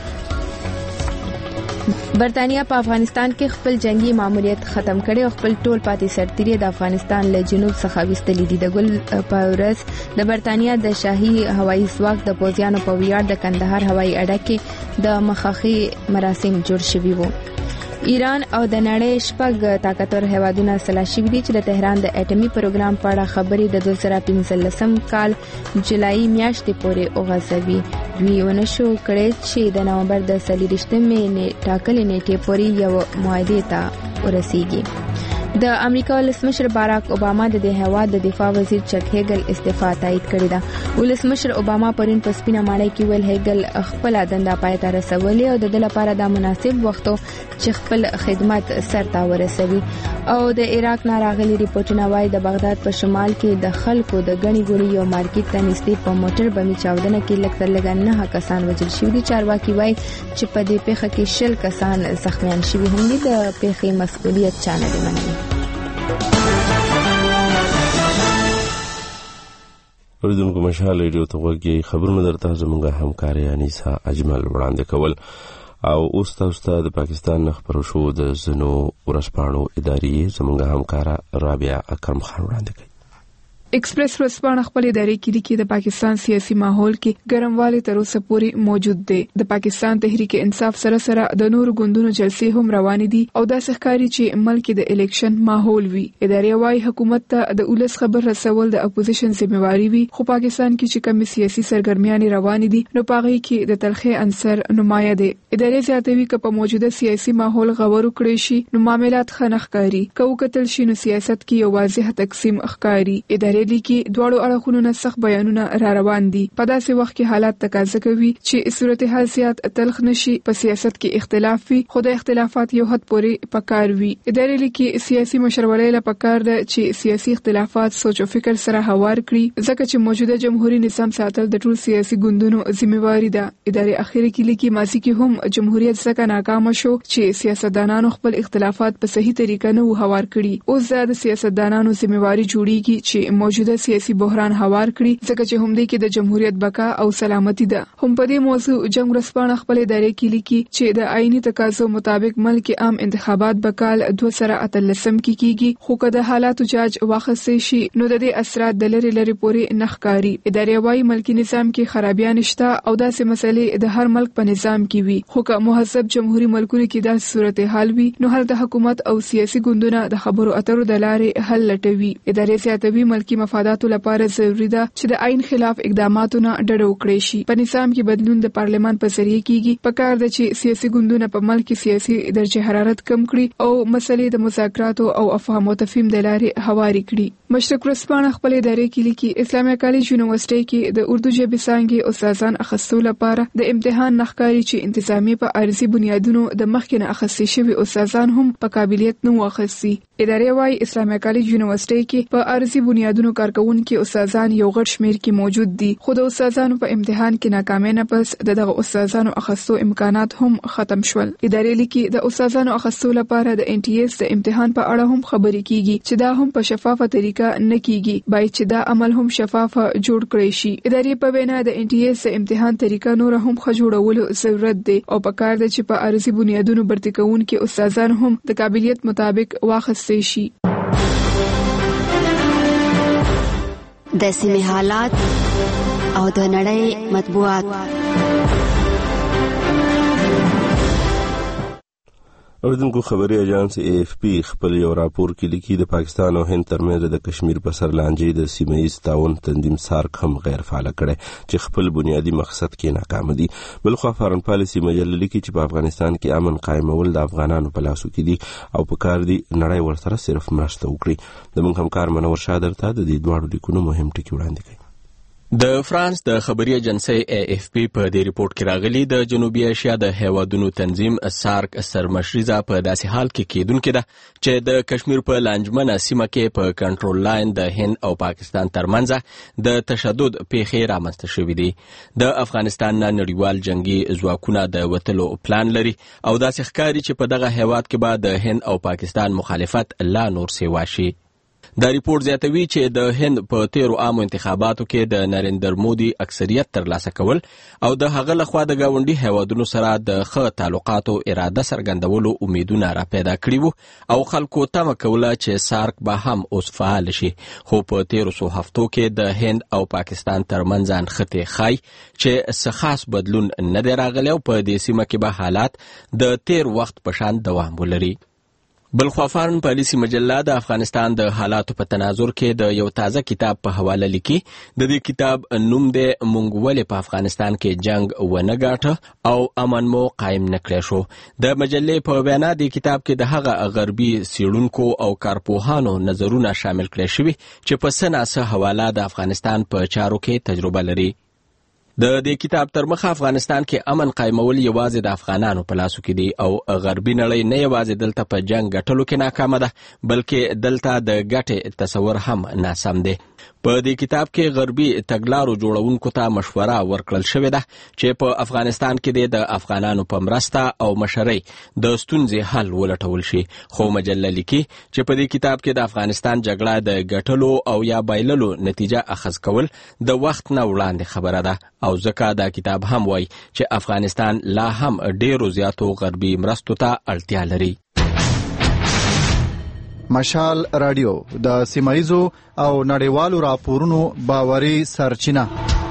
برتانیا په افغانستان کې خپل جنگي ماموریت ختم کړي او خپل ټول پاتې سرتیري د افغانستان له جنوب څخه وستلي دي. د ګل په ورځ د برتانیا د شاهي هوایي ځواک د پوځیانو په ویاړ د کندهار هوایي اډه کې د مخاخي مراسم جوړ شوي وو. ایران او د نړۍ شپږ طاقتور هیوادونه سلا شوي دي چې د تهران د اټومي پروګرام په اړه خبرې د 2015 کال جولای میاشتې پورې وغځوي. دوی ونشو کړی چې د نومبر د 23 ټاکلې نیټې پورې یو معاهده ته ورسیږي. د امریکا ولسمشر باراک اوباما د هیواد د دفاع وزیر چک هیګل استعفا تایید کړې ده. ولسمشر اوباما پرون په سپینه ماڼۍ کې ویل هیګل خپل دنده پای ته رسولې او د لپاره د مناسب وخت چې خپل خدمات سرته ورسوي. او د عراق ناراغلي ریپورتونه وايي د بغداد په شمال کې د خلکو د غني ګوري یو مارکیټ ته نږدې په موټر بمي چاودنه کې لږ 9 کسان وژل شوي دي. چارواکي وايي چې په دې پیښه کې 10 کسان زخمیان شوي هم دي. د پیښې مسؤلیت چا نه مني. اوریدونکو مشال ریډیو ته وګورئ. خبرونه درته زموږه همکاري انیسا اجمل وړاندې کول. او اوس تاسو ته د پاکستان خبرو شو د زنو ورسپانو ادارې زموږه همکارا رابعه اکرم خان وړاندې کوي. ایکسپریس ورسپانه خپل ادارې کې لیکي د پاکستان سیاسي ماحول کې ګرموالی تر اوسه پورې موجود دی. د پاکستان تحریک انصاف سره د نورو ګوندونو جلسې هم روان دي او دا ښکاري چې ملک د الیکشن ماحول وي. ادارې وايي حکومت ته د ولس خبر رسول د اپوزیشن ذمہواری وي. خو پاکستان کې چې کوم سیاسي سرګرمیان روان دي نو پاغي کې د تلخي عنصر نمایه دي. ادارې زیاتوي چې په موجوده سیاسي ماحول غور وکړي شي نو معاملات خنخکاری کو قتل شي نو سیاست کې یو واضح تقسیم ښکاري. ادارې لیکي دواړو اړخونو نه سخت بیانونه را روان دي. په داسې وخت کې حالات تقاضا کوي چې صورتحال زیات تلخ نشي. په سیاست کې اختلاف وي خو د اختلافات یو حد پورې پکار وي. ادارې لیکي سیاسي مشرولۍ له پکار ده چې سیاسي اختلافات سوچ او فکر سره هوار کړي ځکه چې موجوده جمهوریت نظام ساتل د ټول سیاسي ګوندونو ذمہواری ده. ادارې اخیری کې لیکي ماضي کې هم جمهوریت څخه ناکام شو چې سیاستدانانو خپل اختلافات په صحیح طریقه نه هوار کړي. اوس د سیاستدانانو ذمہواری جوړیږي چې موجوده سیاسي بحران هوار کړي ځکه چې هم دې کې د جمهوریت بقا او سلامتی ده. هم په دې موضوع جنگ ورسپانه خپل ادارې کې لیکي چې د آئینی تقاضو مطابق ملک عام انتخابات بکال 2013 کې کیږي خو کله حالات جاج واخصې شي نو د دې اثرات د لری پورې نخکاری. ادارې وايي ملکی نظام کې خرابیان شته او داسې مسلې د هر ملک په نظام کې وي خو که مهذب جمهوریت ملکونو کې د صورتحال وي نو هر د حکومت او سیاسي ګوندونو د خبرو اترو د لارې حل لټوي. ادارې زیاتوي ملکی مفاداتو لپاره ضروری ده چې د آئین خلاف اقداماتونه ډډه وکړي شي. په نظام کې بدلون د پارلمان په ذریعہ کیږي. پکار ده چې سیاسي ګوندونه په ملک کې سیاسي درجه حرارت کم کړي او مسلې د مذاکراتو او افهام او تفهیم د لارې هواري کړي. مشرق ورسپانه خپل ادارې کې لیکي اسلامي کالج یونیورسيټي کې د اردو ژبې څانګې استادان اخستو لپاره د امتحان نخکاری چې انتظامی په عارضي بنیادونو د مخکنه اخستې شوی استادان هم په قابلیت نه واخستي. ادارې وايي اسلامي کالج یونیورسيټي کې په عارضي بنیادونو پوهنتونونو کارکونکي استادان یو غټ شمیر کې موجود دي، خو د استادانو په امتحان کې ناکامۍ نه پس دغه استادانو اخستو امکانات هم ختم شول. ادارې لیکي د استادانو اخستو لپاره د NTA د امتحان په اړه هم خبرې کیږي چې دا هم په شفافه طریقه نه کیږي، باید چې دا عمل هم شفافه جوړ کړی شي. ادارې په وینا د NTA د امتحان طریقه نور هم ښه جوړولو ضرورت دی او پکار دی چې په عارضي بنیادونو بررسي کوونکي استادان هم د قابلیت مطابق واخیستل شي. د سیمې حالات او د نړۍ مطبوعات. اوریدونکو، خبري اژانس AFP خپل یو راپور کې لیکي د پاکستان او هند ترمنځ د کشمیر په سر لانجې د سیمه ییز تعاون تنظیم سارک هم غیر فعال کړي چې خپل بنیادی مقصد کې ناکام دي. بلخو فارن پالیسي مجله لیکي چې په افغانستان کې امن قائمول د افغانانو په لاسو کې دي او په کار دي نړۍ ورسره صرف مرسته وکړي. د موږ همکار منور شاه درته د دې دواړو لیکونو مهم ټکي وړاندې کوي. د فرانس د خبري ایجنسی AFP په دې ریپورت کې راغلي د جنوبي ایشیا د هیوادونو تنظیم سارک سرمشریزه په داسې حال کې کېدونکې ده چې د کشمیر په لانجمنه سیمه کې په کنټرول لاین د هند او پاکستان ترمنځ د تشدد پیښې رامنځته شوې دي. د افغانستان نه نړیوال جنگي ځواکونه د وتلو پلان لري او داسې ښکاري چې په دغه هیواد کې به د هند او پاکستان مخالفت لا نور سیوا شي. دا ریپورت زیاتوي چې د هند په تیرو عامو انتخاباتو کې د نریندر مودي اکثریت ترلاسه کول او د هغه لخوا د گاونډي هیوادونو سره د ښه تعلقاتو اراده څرګندولو امیدونه را پیدا کړي وو او خلکو تمه کوله چې سارک به هم اوس فعال شي، خو په تیرو څو هفتو کې د هند او پاکستان ترمنځ نښتې ښایي چې څه خاص بدلون نه دی راغلی او په دې سیمه کې به حالات د تیر وخت په شان دوام ولري. بلخوا فارن پالیسي مجله د افغانستان د حالاتو په تناظر کې د یو تازه کتاب په حواله لیکي. د دې کتاب نوم دی مونږ ولې په افغانستان کې جنگ ونه ګاټه او امن مو قایم نه کړی شو. د مجلې په وینا د کتاب کې د هغه غربي څېړونکو او کارپوهانو نظرونه شامل کړي شوي چې په څه ناڅه حواله د افغانستان په چارو کې تجربه لري. د دې کتاب تر مخه افغانستان کې امن قائمول یوازې د افغانانو په لاسو کې دي او غربي نړۍ نه یوازې دلته په جنگ ګټلو کې ناکامه ده بلکې دلته د ګټې تصور هم ناسم دی. په دې کتاب کې غربي تګلارو جوړونکو ته مشوره ورکړل شوې ده چې په افغانستان کې د افغانانو په مرسته او مشرۍ د ستونزې حل ولټول شي، خو مجله لیکي چې په دې کتاب کې د افغانستان جګړه د ګټلو او یا بایللو نتیجه اخذ کول د وخت نه وړاندې خبره ده او ځکه دا کتاب هم وایي چې افغانستان لا هم ډیرو زیاتو غربي مرستو ته اړتیا لري. مشال رادیو د سیمایزو او نړیوالو راپورونو باوري سرچینه.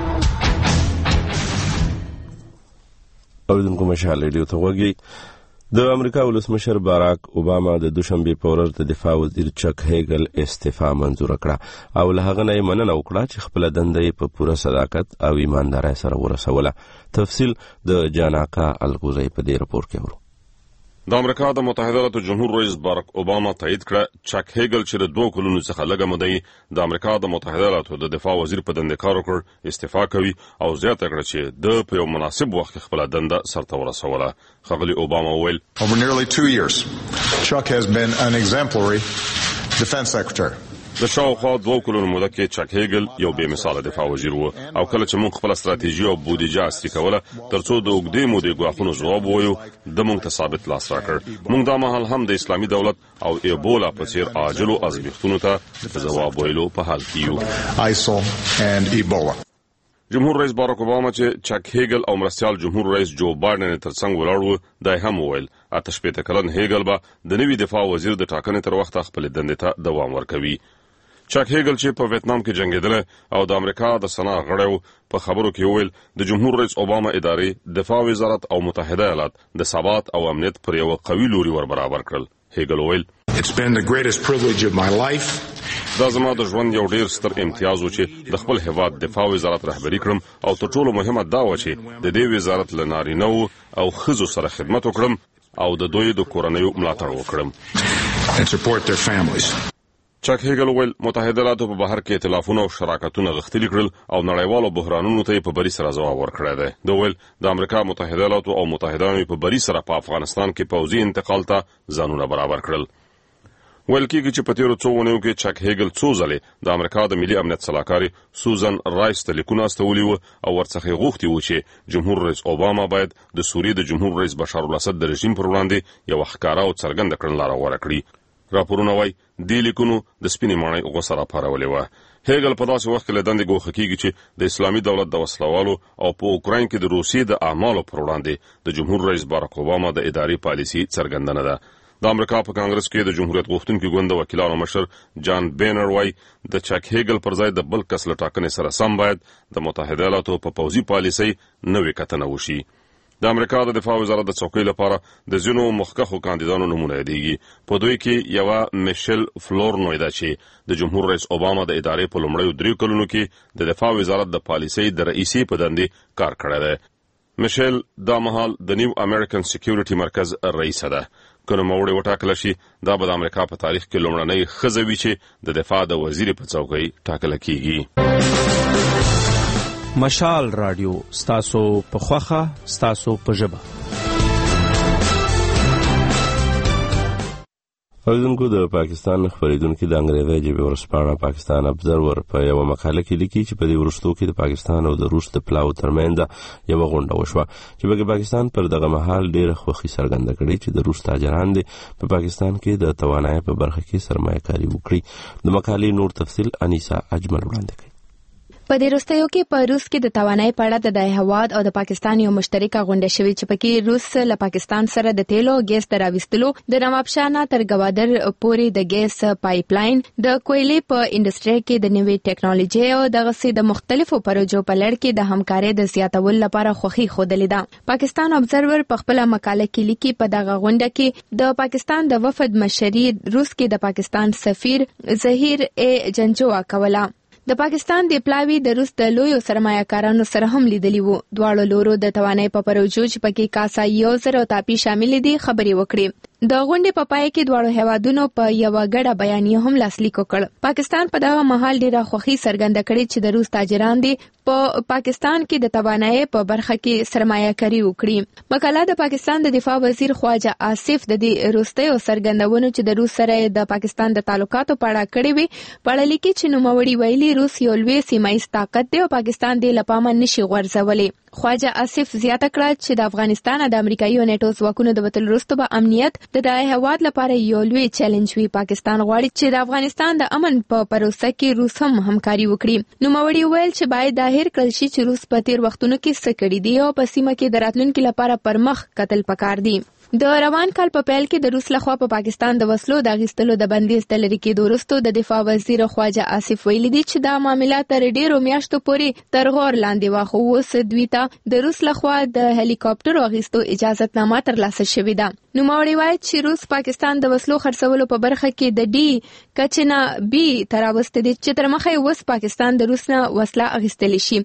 اوریدونکو، مشال رادیو ته وګورئ. د امریکا ولسمشر باراک اوباما د دوشنبه په ورځ د دفاع وزیر چک هیګل استعفا منظور کړه او له هغه نه مننه وکړه چې خپل دنده په پوره صداقت او ایماندارۍ سره ورسوله. تفصیل د جاناکا الغوزی په دې راپور کې ورو. د امریکا د متحده ایالاتو جمهور رئیس باراک اوباما تایید کړه چک هیګل چې د 2 کلونو څخه لږه موده د امریکا د متحده ایالاتو د دفاع وزیر په دنده کار وکړ استعفا کوي او زیاته کړه چې د په یو مناسب وخت خپل دنده سرته ورسوله. ښاغلي اوباما وویل Over nearly 2 years, Chuck has been an exemplary defense secretary. د شاوخوا 2 کلونو موده کې چک هیګل یو بې مثاله دفاع وزیر و او کله چې موږ خپل ستراتیژي او بودیجه عصري کوله ترڅو د اوږدې مودې ګواښونو ځواب ووایو د موږ ته ثابت لاس راکړ. موږ دا مهال هم د اسلامي دولت او ایبولا په څیر عاجلو ازمیښتونو ته د ځواب ویلو په حال کې یو. ISIL and Ebola. جمهور رئیس باراک اوباما چې چک هیګل او مرستیال جمهور رئیس جو بایدن ترڅنګ ولاړ و دا هم وویل 88 کلن هیګل به د نوي دفاع وزیر د ټاکنې تر وخته خپل دندې ته دوام ورکوي. چک هیګل چې په ویتنام کې جنگیدل او د امریکا د سنا غړیو په خبرو کې ویل د جمهور رئیس اوباما ادارې دفاع وزارت او متحده ایالات د ثبات او امنیت پر یو قوي لوري ور برابر کړل. هیګل ویل It's been the greatest privilege of my life. دا زما د ژوند یو ډیر ستر امتیاز و چې د خپل هیواد دفاع وزارت رهبری کړم او تر ټولو مهمه دا و چې د دې وزارت له نارینه او ښځو سره خدمت وکړم او د دوی د کورنیو ملاتړ وکړم. And support their families. چک هیګل ویل متحده ایالاتو په بهر کې ائتلافونه او شراکتونه غښتلي کړل او نړیوالو بحرانونو ته په بری سره ځواب ورکړی دی. د ویل د امریکا متحده ایالاتو او متحدانو په بری سره په افغانستان کې پوځي انتقال ته ځانونه برابر کړل. ویل کېږي چې په تیرو څو اونیو کې چک هیګل څو ځلې د امریکا د ملي امنیت سلاکاري سوزن رایس ته لیکونه استولي وو او ورڅخه غوښتي وو چې جمهور رئیس اوباما باید د سوریې د جمهور رئیس بشار الاسد د رژیم پر وړاندې یو ښکارا او څرګنده کړنلاره غوره کړي. راپورونه وایي دې لیکونو د سپینې ماڼۍ غوسه راپارولې وه. هیګل په داسې وخت کې له دندې ګوښه کېږي چې د اسلامي دولت د وسلوالو او په اوکراین کې د روسیې د اعمالو پر وړاندې د جمهور رئیس باراک اوباما د اداري پالیسي څرګندونه ده. د امریکا په کانګرس کې د جمهوریت غوښتونکي ګوند وکیلانو مشر جان بینر وايي د چک هیګل پر ځای د بل کس له ټاکنې سره سم باید د متحده ایالاتو په پوځي پالیسۍ نوې کتنه وشي. د امریکا د دفاع وزارت د څوکۍ لپاره د ځینو مخکښو کاندیدانو نومونه یادېږي. په دوی کې یوه میشل فلورنوی ده چې د جمهور رئیس اوباما د ادارې په لومړیو 3 کلونو کې د دفاع وزارت د پالیسۍ د رئیسې په دندې کار کړی دی. میشل دا مهال د نیو امریکن سکیورټي مرکز رئیسه ده. که نوموړې وټاکله شي دا به د امریکا په تاریخ کې لومړنۍ ښځه وي چې د دفاع د وزیر په څوکۍ ټاکله کیږي. مشال رادیو ستاسو په خوخه ستاسو په ژبه. اوریدونکو د پاکستان خبریدونکو د انګریزي ژبې ورسپانه پاکستان ابزرور په یو مقاله کې لیکي چې په دې ورستو کې د پاکستان او د روس د پلاو ترمنځ یو غونډه وشوه چې په پاکستان پر دغه مهال ډېر خوښي څرګنده کړې چې د روس تاجران دي په پاکستان کې د توانایي په برخه کې سرمایه‌کاري وکړي. د مقالې نور تفصیل انیسا اجمل وړاندې کوي. په دې وروستیو کې په روس کې د توانایي په اړه د هیواد او د پاکستان یو مشترکه غونډه شوې چې پکې روس له پاکستان سره د تیلو ګیس راوستلو د نوابشانه تر ګوادر پورې د ګیس پایپ لاین د کویلې په انډستری کې د نوې ټیکنالوژي او دغه د مختلفو پروژو په لړ کې د همکارۍ د زیاتولو لپاره خوښي ښودلې ده. پاکستان ابزرور په خپل مقاله کې لیکي په دغه غونډه کې د پاکستان د وفد مشري روس کې د پاکستان سفیر ظهیر ا جنجوا کوله. د پاکستان د پلاوی د روس د لویو سرمایه‌کارانو سره هم لیدلی وو. دواړو لورو د توانایي په پروژو چې پکې کاسا 1000 او تاپی شامل دي خبرې وکړې. د غونډې په پای کې دواړو هیوادونو په یو غړه بیانیه هم لاسلیک وکړ. پاکستان په دغه مهال ډیره خوښي څرګنده کړې چې د روس تاجران دي په پاکستان کې د توانایي په برخه کې سرمایه‌کاري وکړي. مقاله د پاکستان د دفاع وزیر خواجه آصف د دې روستیو څرګندونو چې د روس سره د پاکستان د تعلقاتو په اړه کړې وي په اړه لیکي چې نوموړي ویلي روس یو لوی سیمایي طاقت دی او پاکستان د لپاره نشي غورځولي. خواجه آصف زیاته کړه چې د افغانستان د امریکایي او نیټو ځواکونو د وتل وروسته به امنیت د هیواد لپاره یو لوی چیلنج وي. پاکستان غواړي چې د افغانستان د امن په پروسه کې روس هم همکاري وکړي. نوموړي ویل چې باید ظاهر کړل شي چې روس په تیر وختونو کې څه کړي دي او په سیمه کې د راتلونکو لپاره پرمخ کتل پکار دي. د روان کال په پیل کې د روس لخوا په پاکستان د وسلو د اخیستلو د بندیز د لرې کېدو وروسته د دفاع وزیر خواجه آصف ویلي دي چې دا معاملات تر ډیرو میاشتو پورې تر غور لاندې وه، خو اوس دوی ته د روس لخوا د هلیکاپټرو اخیستو اجازهنامه ترلاسه شوې ده. نوموړي وایي چې روس پاکستان د وسلو خرڅولو په برخه کې د ډي کچنه بي تراوسته دي چې تر مخه اوس پاکستان د روس نه وسله اخیستلی شي.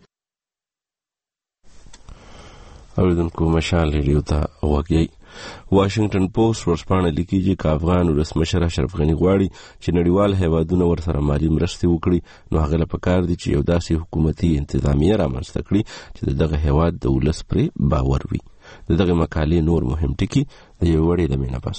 اوریدونکو مشال ریډیو ته وګورئ. واشنگټن پوسټ ورسپانه لیکي چې افغان ولسمشر اشرف غنی غواړي چې نړیوال هیوادونه ورسره مالي مرستې وکړي، نو هغه لپاره کار دی چې یو داسې حکومتي انتظامیه رامنځته کړي چې دغه هیواد د ولس پرې باور وي. دغه مقالې نور مهم ټکي د یو وړې لمنه بس.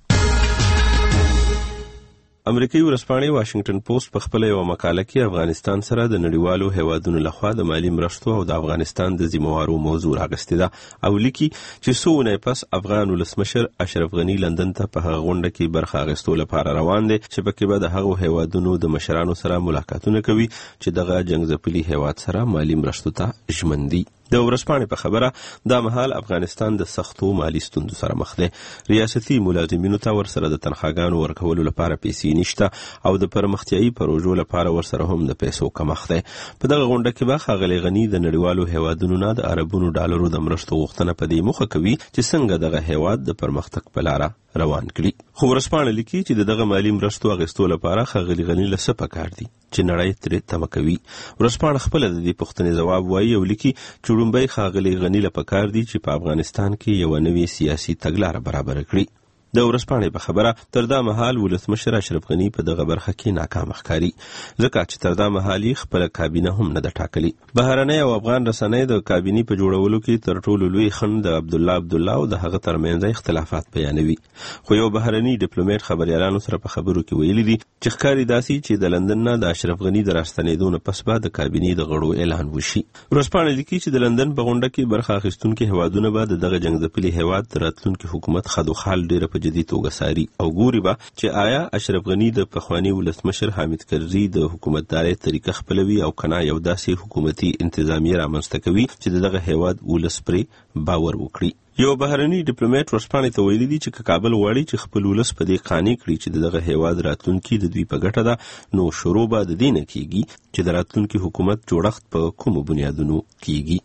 امریکایي ورسپانې واشنگټن پوسټ په خپل یو مقاله کې افغانستان سره د نړیوالو هیوادونو لخوا د مالی مرستو او د افغانستان د ذمہوارو موضوع راغستې ده او لیکي چې څو پس افغان ولسمشر اشرف غنی لندن ته په هغه غونډه کې برخه اخیستو لپاره روان دي چې پکې به د هغو هیوادونو د مشرانو سره ملاقاتونه کوي چې دغه جنگ ځپلي هیواد سره مالی مرستو ته ژمن دي. د ورسپانې په خبره دا مهال افغانستان د سختو مالی ستونزو سره مخ دی. ریاستي ملازمینو ته ورسره د تنخواګانو ورکولو لپاره پیسې نشته او د پرمختیایي پروژو لپاره ورسره هم د پیسو کمښت دی. په دغه غونډه کې به ښاغلی غني د نړیوالو هیوادونو نه د اربونو ډالرو د مرستو غوښتنه په دې موخه کوي چې څنګه دغه هیواد د پرمختګ په لاره روان کړي. خو ورسپانه لیکي چې دغه مالی مرستو اخیستو لپاره ښاغلی غني له څه پکار دي چې نړۍ ترې تمه کوي. ورسپانه خپل د دې پوښتنې ځواب وایي او لیکي چې وړومبی ښاغلی غني له پکار دي چې په افغانستان کې یو نوې سیاسي تګلاره برابر کړي. د ورځپاڼې په خبره تر دا مهال ولسمشر اشرف غني په دغه برخه کې ناکام ښکاري، ځکه چې تر دا مهال یې خپله کابینه هم نه ده ټاکلې. بهرنۍ او افغان رسنۍ د کابینې په جوړولو کې تر ټولو لوی خنډ د عبدالله او د هغه ترمنځ اختلافات بیانوي. خو یو بهرني ډیپلوماټ خبریالانو سره په خبرو کې ویلي دي چې ښکاري داسې چې د لندن نه د اشرف غني د راستنېدو نه پس به د کابینې د غړو اعلان وشي. ورځپاڼه لیکي چې د لندن په غونډه کې برخه اخیستونکي هیوادونه به د دغه جنګ ځپلي هیواد د راتلونکي حکومت خدوخال ډیره په جدي توګه څاري او ګوري به چې آیا اشرف غني د پخواني ولسمشر حامد کرزي د حکومتدارۍ طریقه خپلوي او کنه یو داسې حکومتي انتظامیه رامنځته کوي چې دغه هیواد ولس پرې باور وکړي. یو بهرني ډیپلوماټ ورځپاڼې ته ویلي دي چې کابل غواړي چې خپل ولس په دې قانع کړي چې دغه هیواد راتلونکي د دوی په ګټه ده، نو شروع به د دې نه کیږي چې د راتلونکي حکومت جوړښت په کومو بنیادونو کیږي.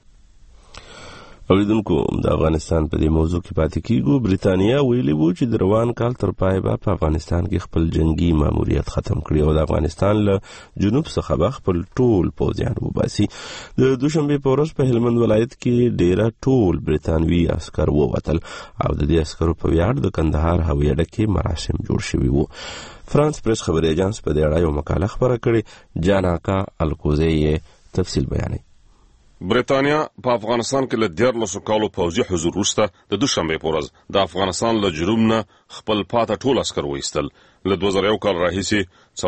اوریدونکو، د افغانستان په دې موضوع کې پاتې کیږو. بریتانیا ویلي وو چې د روان کال تر پای به په افغانستان کې خپل جنگي ماموریت ختم کړي او د افغانستان له جنوب څخه به خپل ټول پوځیان وباسي. د دوشنبه په ورځ په هلمند ولایت کې ډیره ټول بریتانوي عسکر ووتل او د دې عسکرو په ویاړ د کندهار هوایي اډه کې مراسم جوړ شوي وو. فرانس پریس خبري اژانس په دې اړه یو مقاله خپره کړې. جان آقا الکوزی تفصیل بیانوي. برېټانیا په افغانستان کې له 14 کالو پوځي حضور وروسته د دوشنبه په ورځ د افغانستان له جنوب نه خپل پاته ټول عسکر وایستل. له 2001 کال راهیسې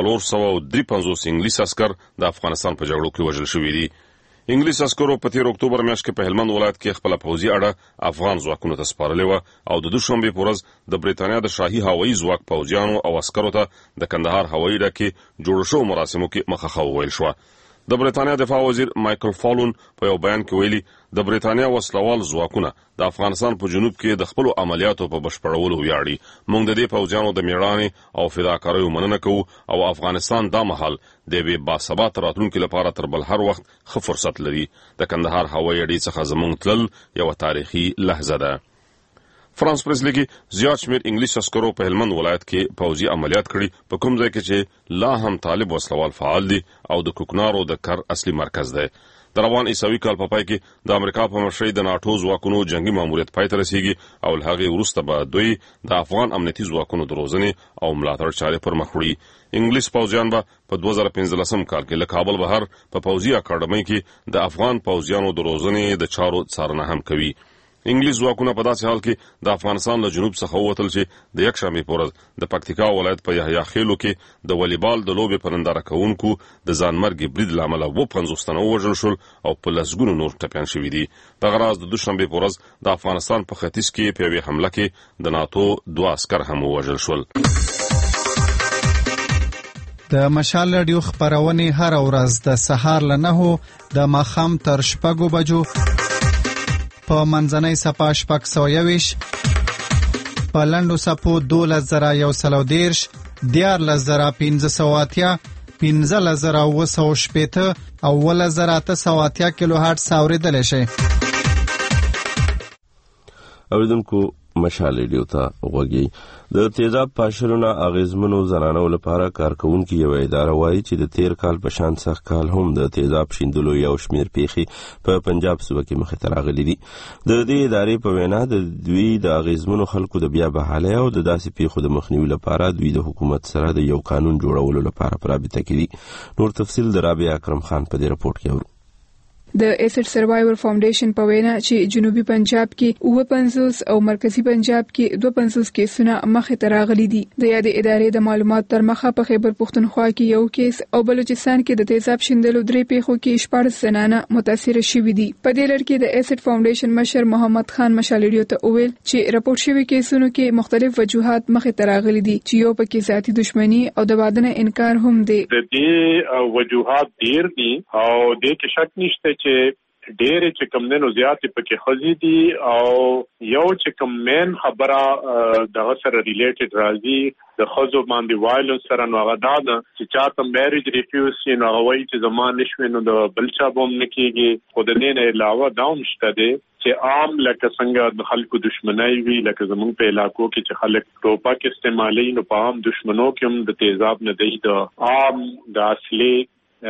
453 انګلیس عسکر د افغانستان په جګړو کې وژل شوي دي. انګلیس عسکرو په 13 اکتوبر میاشت کې په هلمند ولایت کې خپل پوځي اډه افغان ځواکونو ته سپارلې وه او د دوشنبه په ورځ د برېټانیا د شاهي هوایي ځواک پوځیانو او عسکرو ته د کندهار هوایي اډه کې جوړ شوو مراسمو کې مخه وویل شوه. د برېټانیا دفاع وزیر مایکل فالون په یو بیان کې ویلي د برېټانیا وسلوال ځواکونه د افغانستان په جنوب کې د خپل عملیاتو په بشپړولو ویاړي. موږ د دې پوځیانو د میړانې او فداکاریو مننه کوو او افغانستان دا مهال د یوې باثبات راتلونکي لپاره تر بل هر وخت ښه فرصت لري. د کندهار هوایي اډې څخه زموږ تلل یوه تاریخي لحظه ده. فرانس پریس لیکي زیات شمیر انګلیس عسکرو په هلمند ولایت کې پوځي عملیات کړي په کوم ځای کې چې لا هم طالب وسلوال فعال دي او د کوکنارو د کار اصلي مرکز دی. د روان عیسوي کال په پای کې د امریکا په مشرۍ د ناټو ځواکونو جنگي ماموریت پای ته رسیږي او له هغې وروسته به دوی د افغان امنیتي ځواکونو د روزنې او ملاتړ چارې پر مخ وړي. انګلیس پوځیان به په 2015 کال کې له کابل بهر په پوځي اکاډمۍ کې د افغان پوځیانو د روزنې د چارو څارنه هم کوي. انګلیس ځواکونه په داسې حال کې د افغانستان له جنوب څخه ووتل چې د یکشنبې په ورځ د پکتیکا ولایت په یحیی خیلو کې د والیبال د لوبې په ننداره کوونکو د ځانمرګي برید له امله 50 تنه ووژل شول او په لسګونو نور ټپیان شوي دي. دغه راز د دوشنبې په ورځ د افغانستان په ختیځ کې په یوې حمله کې د ناتو 2 عسکر هم ووژل شول. د مشال رادیو خبرونه هر ورځ د سهار له 9 د ماښام تر 6 بجو په منځنۍ صفه 621 په لنډو صفو 12110 14580 15980 او 11980 کیلو هرتز اوریدل شي. اوریدونکو مشال ریډیو ته وګورئ. د تیزاب پاشلونه اغیزمنو زنانو لپاره کارکونکو یو اداره وایي چې د تیر کال په شان سخت کال هم د تیزاب شیندلو یو شمیر پیخي په پنجاب صوبه کې مخې ته راغلي دي. د دې ادارې په وینا د دوی د اغیزمنو خلکو د بیا بحالۍ او د داسې پیښو د مخنیوي لپاره دوی د حکومت سره د یو قانون جوړولو لپاره په رابطه کې دي. نور تفصیل د رابعه اکرم خان په دې رپورت کې اورو. د ایسټ سروایور فاونډیشن په وینا چې جنوبي پنجاب کې 50 او مرکزی پنجاب کې 52 کیسونه مخې ته راغلي دي. د یادې ادارې د معلومات تر مخه په خیبر پښتونخوا کې یو کیس او بلوچستان کې د تیزاب شیندلو 3 پیښو کې 14 زنانه متاثر شوي دي. په دې لړ کې د ایسټ فاونډیشن مشر محمد خان مشالډیو ته وویل چې راپورټ شوی کیسونو کې مختلف وجوهات مخې ته راغلي دي چې یو پکې ذاتي دښمنی او د بادنه انکار هم دي. د دې وجوهات ډیر دي او د کې شک نشته چې ډېر چې کم نه زیات پکې خزي دي او یو چې کم مین خبره د سره ریلیټډ راځي د خزو باندې وایلنس سره نو هغه دا چې چاته میریج ریفیوز شي نو هغه وایي چې زمان نشوي نو د بلچا بوم نکېږي. خو د دې نه علاوه دا هم شته دی چې عام لکه څنګه د خلکو دشمنی وي لکه زمونږ په علاقو کې چې خلک ټوپک استعمالوي نو په عام دشمنو کې هم د تیزاب نه دی د عام د اصلي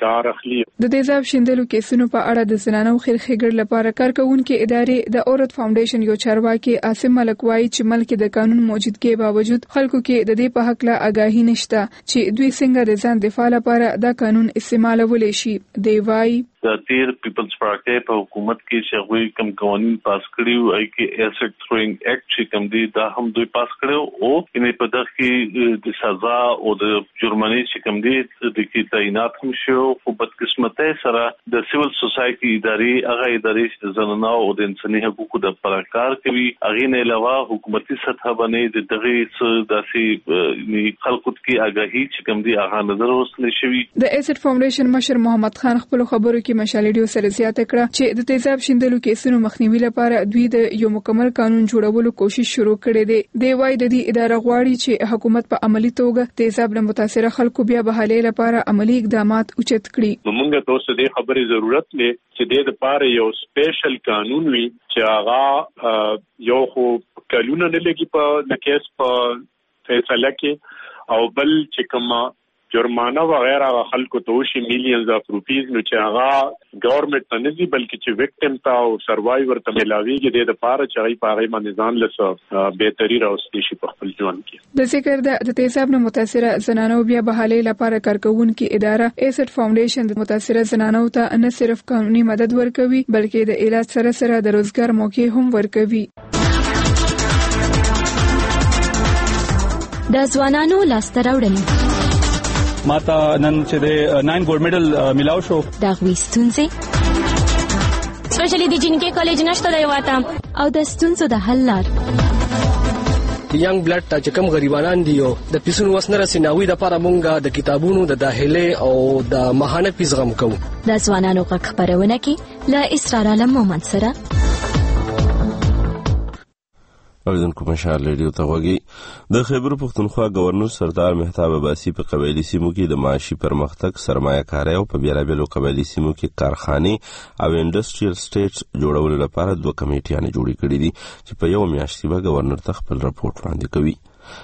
کار اخلي. د تیزاب شیندلو کیسونو په اړه د زنانو خیرخېګړ لپاره کارکونکو ادارې د اورت فاونډیشن یو چارواکي عاصم ملک وایي چې ملک د قانون موجودګۍ باوجود خلکو کې د دې په حق لا آگاهی نشته چې دوی څنګه د ځان دفاع لپاره دا قانون استعمالولی شي. دی وایي د تیر پیپلز پارټي په حکومت کې شغوي کم قوانين پاس کړیو ای کې ایسټ تھروینګ ایکټ چې کوم دی دا هم دوی پاس کړو او یې په دغه کې د سزا او د جرمانې چې کوم دی د کې تعینات هم شو. په بدقسمتۍ سره د سیول سوسايټي ادارې هغه ادارې چې زنانه او د انساني حقوقو د پرکار کوي هغه نه علاوه حکومتي سطح باندې دغه څه داسې خلکو کې آگاهي چې کوم دی هغه نظر وسل شوی. د ایسټ فاونډیشن مشر محمد خان خپل خبرو کې مشالډیو سره زیاته کړه چې د تیزاب شیندلو کیسونو مخنیوي لپاره دوی د یو مکمل قانون جوړولو کوشش شروع کړې ده. دی وايي د دې اداره غواړي چې حکومت په عملی توګه تیزاب له متاثره خلکو بیا بحالي لپاره عملی اقدامات اوچت کړي. موږ ته اوس د خبرې ضرورت لري چې د لپاره یو سپیشل قانون وي چې هغه یو خو قانون نه لګي په کیس په فیصله کې او بل چې کومه جرمانه وغیرہ خلکو ته وشي میلیونز اف روپیز نو چې هغه گورنمنت ته نه دي بلکې چې وکټم ته او سروایور ته ملاويږي د لپاره چې هغه په هغه باندې ځان له بهتري راوستي شي په خپل ژوند کې. د ذکر د تیزاب نه متاثره زنانو بیا بحالي لپاره کارکونکو اداره ایسټ فاونډیشن د متاثره زنانو ته نه صرف قانوني مدد ورکوي بلکې د علاج سره سره د روزګار موقع هم ورکوي. د ځوانانو لاسته راوړنې ماته نن چې د 9 ګولډ میډل ملاو شو. دا غوي ستونزې سپیشلی د جنکي کالج نشته دی واته او د ستونزو د حل لار ینګ بلډ ته چې کوم غریبانان دي او د پیسونو وسنه رسیناوي د لپاره مونږه د کتابونو د داخله او د ماهانه فیس غم کوو. د ځوانانو غږ خبرونه کې لا اسرار علم مومند سره اوریدونکو مشال ریډیو ته وګي. د خیبر پختونخوا گورنر سردار مهتاب عباسی په قبایلی سیمو کې د معاشي پرمختګ سرمایه کاري او په بیلابیلو قبایلی سیمو کې کارخانه او انډستریال سټیټس جوړولو لپاره دوه کمیټیانې جوړې کړې دي چې په یو میاشت کې به گورنر ته خپل راپورټ وړاندې کوي.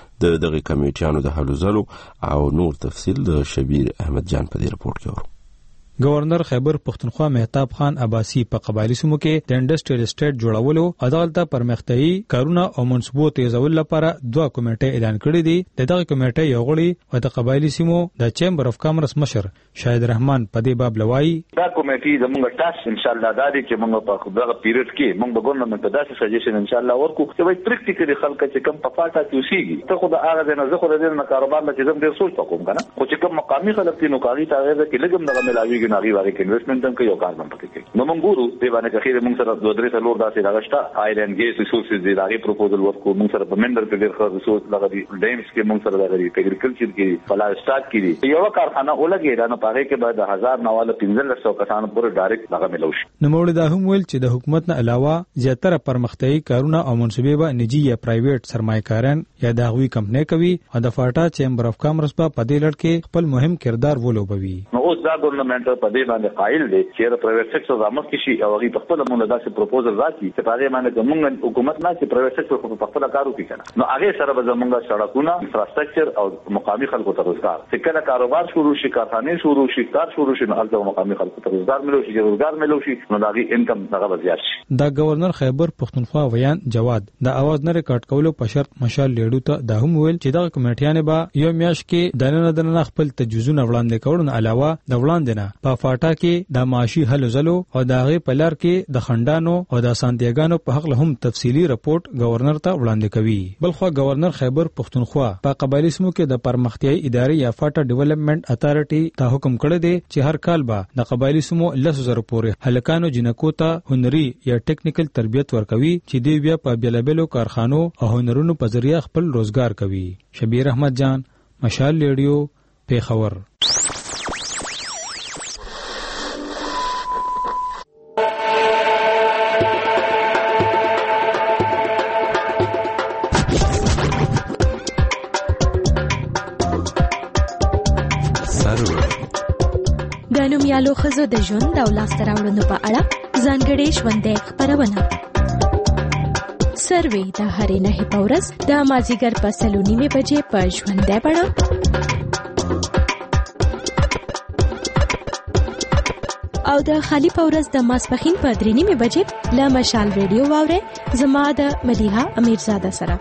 د دغه کمیټیانو د هلو ځلو او نور تفصیل د شبیر احمد جان په دې راپورټ کې ورو. گورنر خیبر پختونخوا مهتاب خان عباسی په قبایلی سیمو کې د انډستریال سټیټ جوړولو عدالت پرمختیايي کارونه او منصوبو تیزول لپاره دوه کمیټې اعلان کړې دي. دغه کمیټې یو غړي او د قبایلی سیمو د چیمبر اف کامرس مشر شاهد رحمان په دې باب لوي. دا کمیټې زموږ ټاس ان شاء الله دا دي چې موږ په دغه پیریډ کې موږ به ګورنمنت ته داسې سجیشن ان شاء الله ورکو چې وایي پریکټیکلی خلک چې کم په فاټا کې اوسېږي ته خو د هغه نه زه خو د دې کاروبار نه چې زم ډېر سوچ وکوم کنه خو چې کوم مقامي خلک دي نو کاغي تاغه کې لګم دغه ملاويږي ناغي واره کې انویسټمنټ هم کوي او کار هم پکې نو موږ ګورو دی باندې چې خیر موږ سره دوه درې څلور داسې راغشتا آیلند ګیس ریسورسز دی دغه پروپوزل ورکو موږ سره په منډر کې ډېر ښه ریسورس لګري ډیمز کې موږ سره لګري اګریکلچر کې فلا سٹارټ کړي یو کارخانه ولګي دا نو پاره کې بعد 1000 نواله 1500 کسان پورې ډایرکټ لګا ملوش. نو موږ دا هم ویل چې د حکومت نه علاوه زیاتره پرمختیايي کارونه او منصوبې به نجی یا پرایویټ سرمایه‌کاران یا دغوی کمپنۍ کوي او د فاټا چیمبر اف کامرس په دې لړ کې خپل مهم کردار ولوبوي. نو اوس دا ګورنمنت په دې باندې قائل دی چې د پرایویټ سېکټر زموږ کې شي او هغه په خپل مونږ داسې پروپوزل راځي چې په هغه باندې زموږ حکومت نه چې پرایویټ سېکټر په خپل کارو کې کنه نو هغه سره به زموږ سړکونه انفراستراکچر او مقامي خلکو ته روزګار چې کله کاروبار شروع شي کارخانه شروع شي کار شروع شي نو هلته مقامي خلکو ته روزګار ملو شي روزګار ملو شي نو دغه انکم دغه زیات شي. دا گورنر خیبر پختونخوا ویان جواد د اواز نه ریکارډ کولو په شرط مشال لیډو ته دا هم ویل چې دغه کمیټیانه به یو میاش کې دنه خپل تجویزونه وړاندې کول نه علاوه د وړاندې نه په فاټا کې د معاشي حل زلو او دغه پلار کې د خندانو او د سانتیاګانو په حق له هم تفصیلی رپورټ گورنر ته وړاندې کوي. بلخو گورنر خیبر پختونخوا په قبایلی سیمو کې د پرمختیايي ادارې یا فاټا ډیولپمنٹ اتارټي ته حکم کړی دی چې هر کال به د قبایلی سیمو 10,000 پورې هلکانو جنکو ته هنري یا ټیکنیکل تربیت ورکوي چې دوی بیا په بیلابلو کارخانو او هنرونو په ذریعہ خپل روزګار کوي. شبیر احمد جان مشال ریډیو پیښور. د نومیالو ښځو د ژوند او لاسته راوړنو په اړه ځانګړې ژوندۍ خپرونه سروې د هرې نهې په ورځ د مازدیګر په 3:30 بجې په ژوندۍ بڼه او د خالی پورز د ماسپخین په 3:30 بجې له مشال ریډیو واوري زما د مدیحه امیرزاده سره.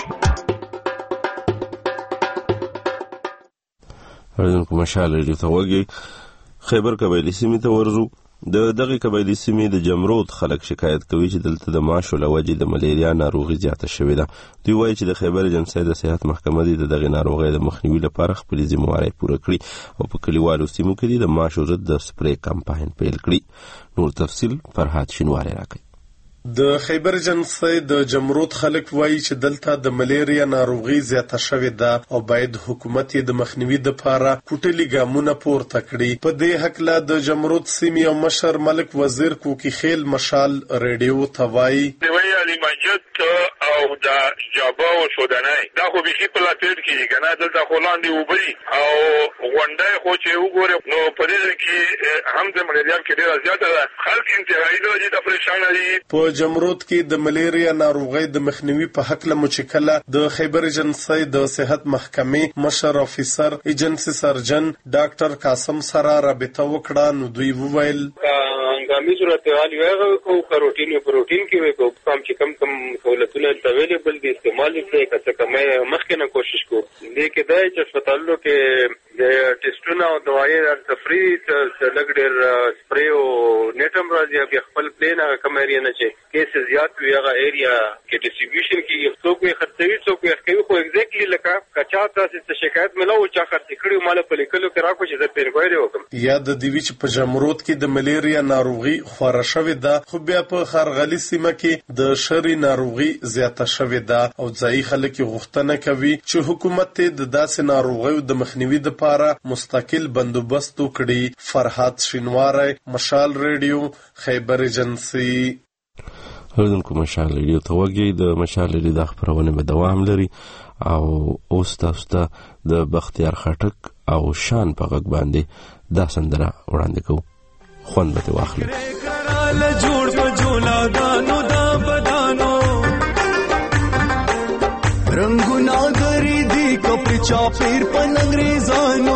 هرڅوک مشال ریډیو ته وګورئ. خیبر قبایلی سیمې ته ورځو. د دغه قبایلی سیمې د جمرود خلک شکایت کوي چې دلته د ماشو له وجې د ملیریا ناروغي زیاته شوې ده. دوی وایي چې د خیبر ایجنسۍ د صحت محکمه د دغه ناروغۍ د مخنیوي لپاره خپلې ذمہوارۍ پوره کړي او په کلیوالو سیمو کې د ماشو ضد د سپری کمپاین پیل کړي. نور تفصیل فرهاد شینواری راکړي. د خیبر ایجنسۍ د جمرود خلک وایي چې دلته د ملیریا ناروغي زیاته شوې ده او باید حکومت یې د مخنیوي لپاره پټلي ګامونه پورته کړي. په دې هکله د جمرود سیمې او مشر ملک وزیر کوکی خیل مشال ریډیو ته وایي علی مجد او د جابا او سودانای دا خو به په لاتیر کې کنه دلته خلاندې وبري او غونډه خو چې وګوره نو په دې کې هم د ملیریا کې ډیره زیاته ده. خلک انتهایی درجه د پریشان دي. په جمرود کې د ملیریا ناروغۍ د مخنیوي په حق له مچکله د خیبر ایجنسۍ د صحت محکمې مشر افیسر ایجنسی سرجن ډاکټر قاسم سره رابطه وکړه. نو دوی وویل هنګامي صورتحال یو هغه کو پروتین کې وي کو کم چې کم سہولتونه اویلیبل دي استعمال یې کړه کمه مخکې نه کوشش کو لیکن دا چې هسپتالونو کې د ټیسټونو او دوايي د تفری لګډر سپری او نیټم راځي په خپل پلان کوم ایریا نه چې کیس زیات وي هغه ایریا کې ډیسټریبیوشن کې څوک یې خرڅوي څوک یې کوي خو ایگزیکټلی لکه کچا تاسو ته شکایت ملو چې خرڅ کړي مال په لیکلو کې راکو چې د پیرګوي وکم یا د دیوی چې په جمرود کې د ملیریا ناروغي خورا شوې ده خو بیا په خرغلی سیمه کې د شری ناروغي زیاته شوې ده او ځای خلک غوښتنه کوي چې حکومت د داسې ناروغیو د مخنیوي لپاره مستقل بندوبست وکړي. فرهاد شینواری مشال ریډیو خیبر ایجنسی. هرڅوک مشال ریډیو ته وګورئ. د مشال ریډیو د خبرونه به دوام لري او اوس تاسو ته د بختیار خټک او شان په غږ باندې دا سندره وړاندې کوو. خوند به واخلئ. جوړ په جولا دانو دا بدانو رنگونه غری دی کپڑے چاپیر پن انگریزانو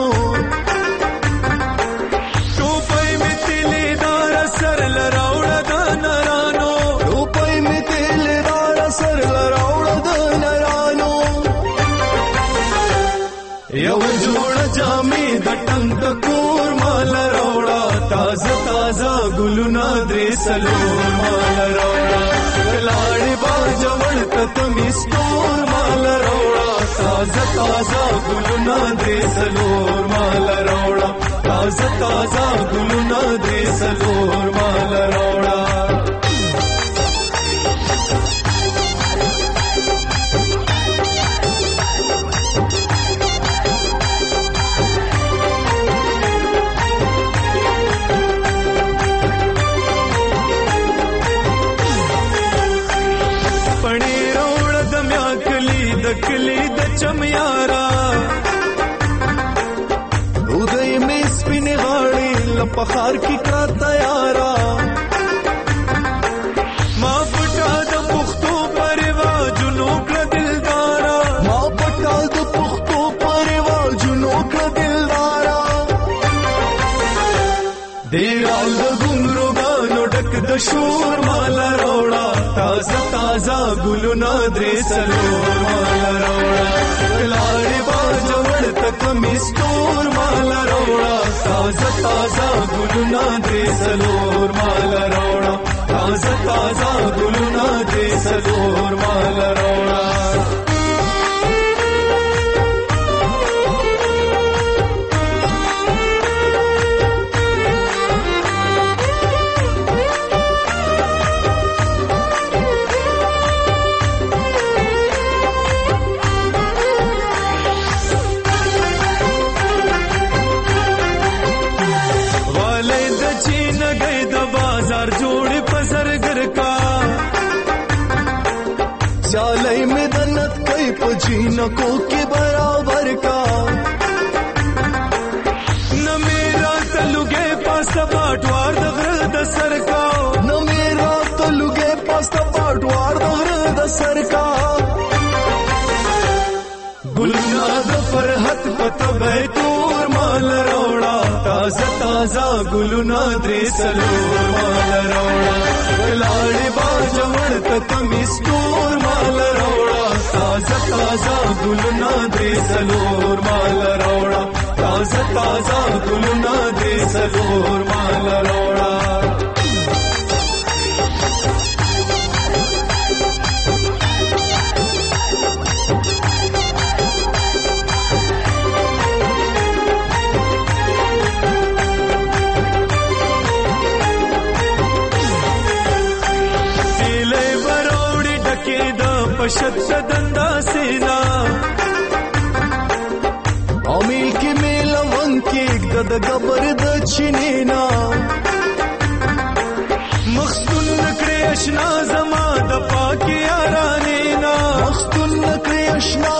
ټوپای می تلې دار سر لراوړه د نرانو ټوپای می تلې دار سر لراوړه د نرانو یو جوړ جامې د ټنګ کور مال راوړه تازه تازه ګلونه درې سلور مال راوړه لاړې باج ورته تمیستور مال راوړه تازه تازه ګلونه درې سلور مال راوړه تازه تازه ګلونه درې سلور مال راوړه کلی د چمیارا ودای می سپین غاړي لپخار کی کرا تیارا ما پټا د پختو پرواجونو کړ دلدارا ما پټا د پختو پرواجونو کړ دلدارا دیرال د ګمروګانو ډک د شور مال روړا تازه تازه ګلونه درې سلور مال روړا لاړې باج ورته کمیستور مال روړا تازه تازه ګلونه درې سلور مال روړا تازه تازه ګلونه درې سلور مال روړا चालई में दन्नत कई पजीनको के बराबर का न मेरा तलुगे पास बाटवार दगर द सरका न मेरा तलुगे पास बाटवार दगर द सरका गुलनाद फरहत جماعت پته بیتور مال روڑا تازه تازه ګلونه درې څلور مال روڑا لاړې باج ورته تمیستور مال روڑا تازه تازه ګلونه درې څلور مال روڑا تازه تازه ګلونه درې څلور مال روڑا پشت دندا سینا امیل کی میل ون کېک د غبر د چینینا مخستون نکړې اشنا زما د پاکي یارانینا مخستون نکړې اشنا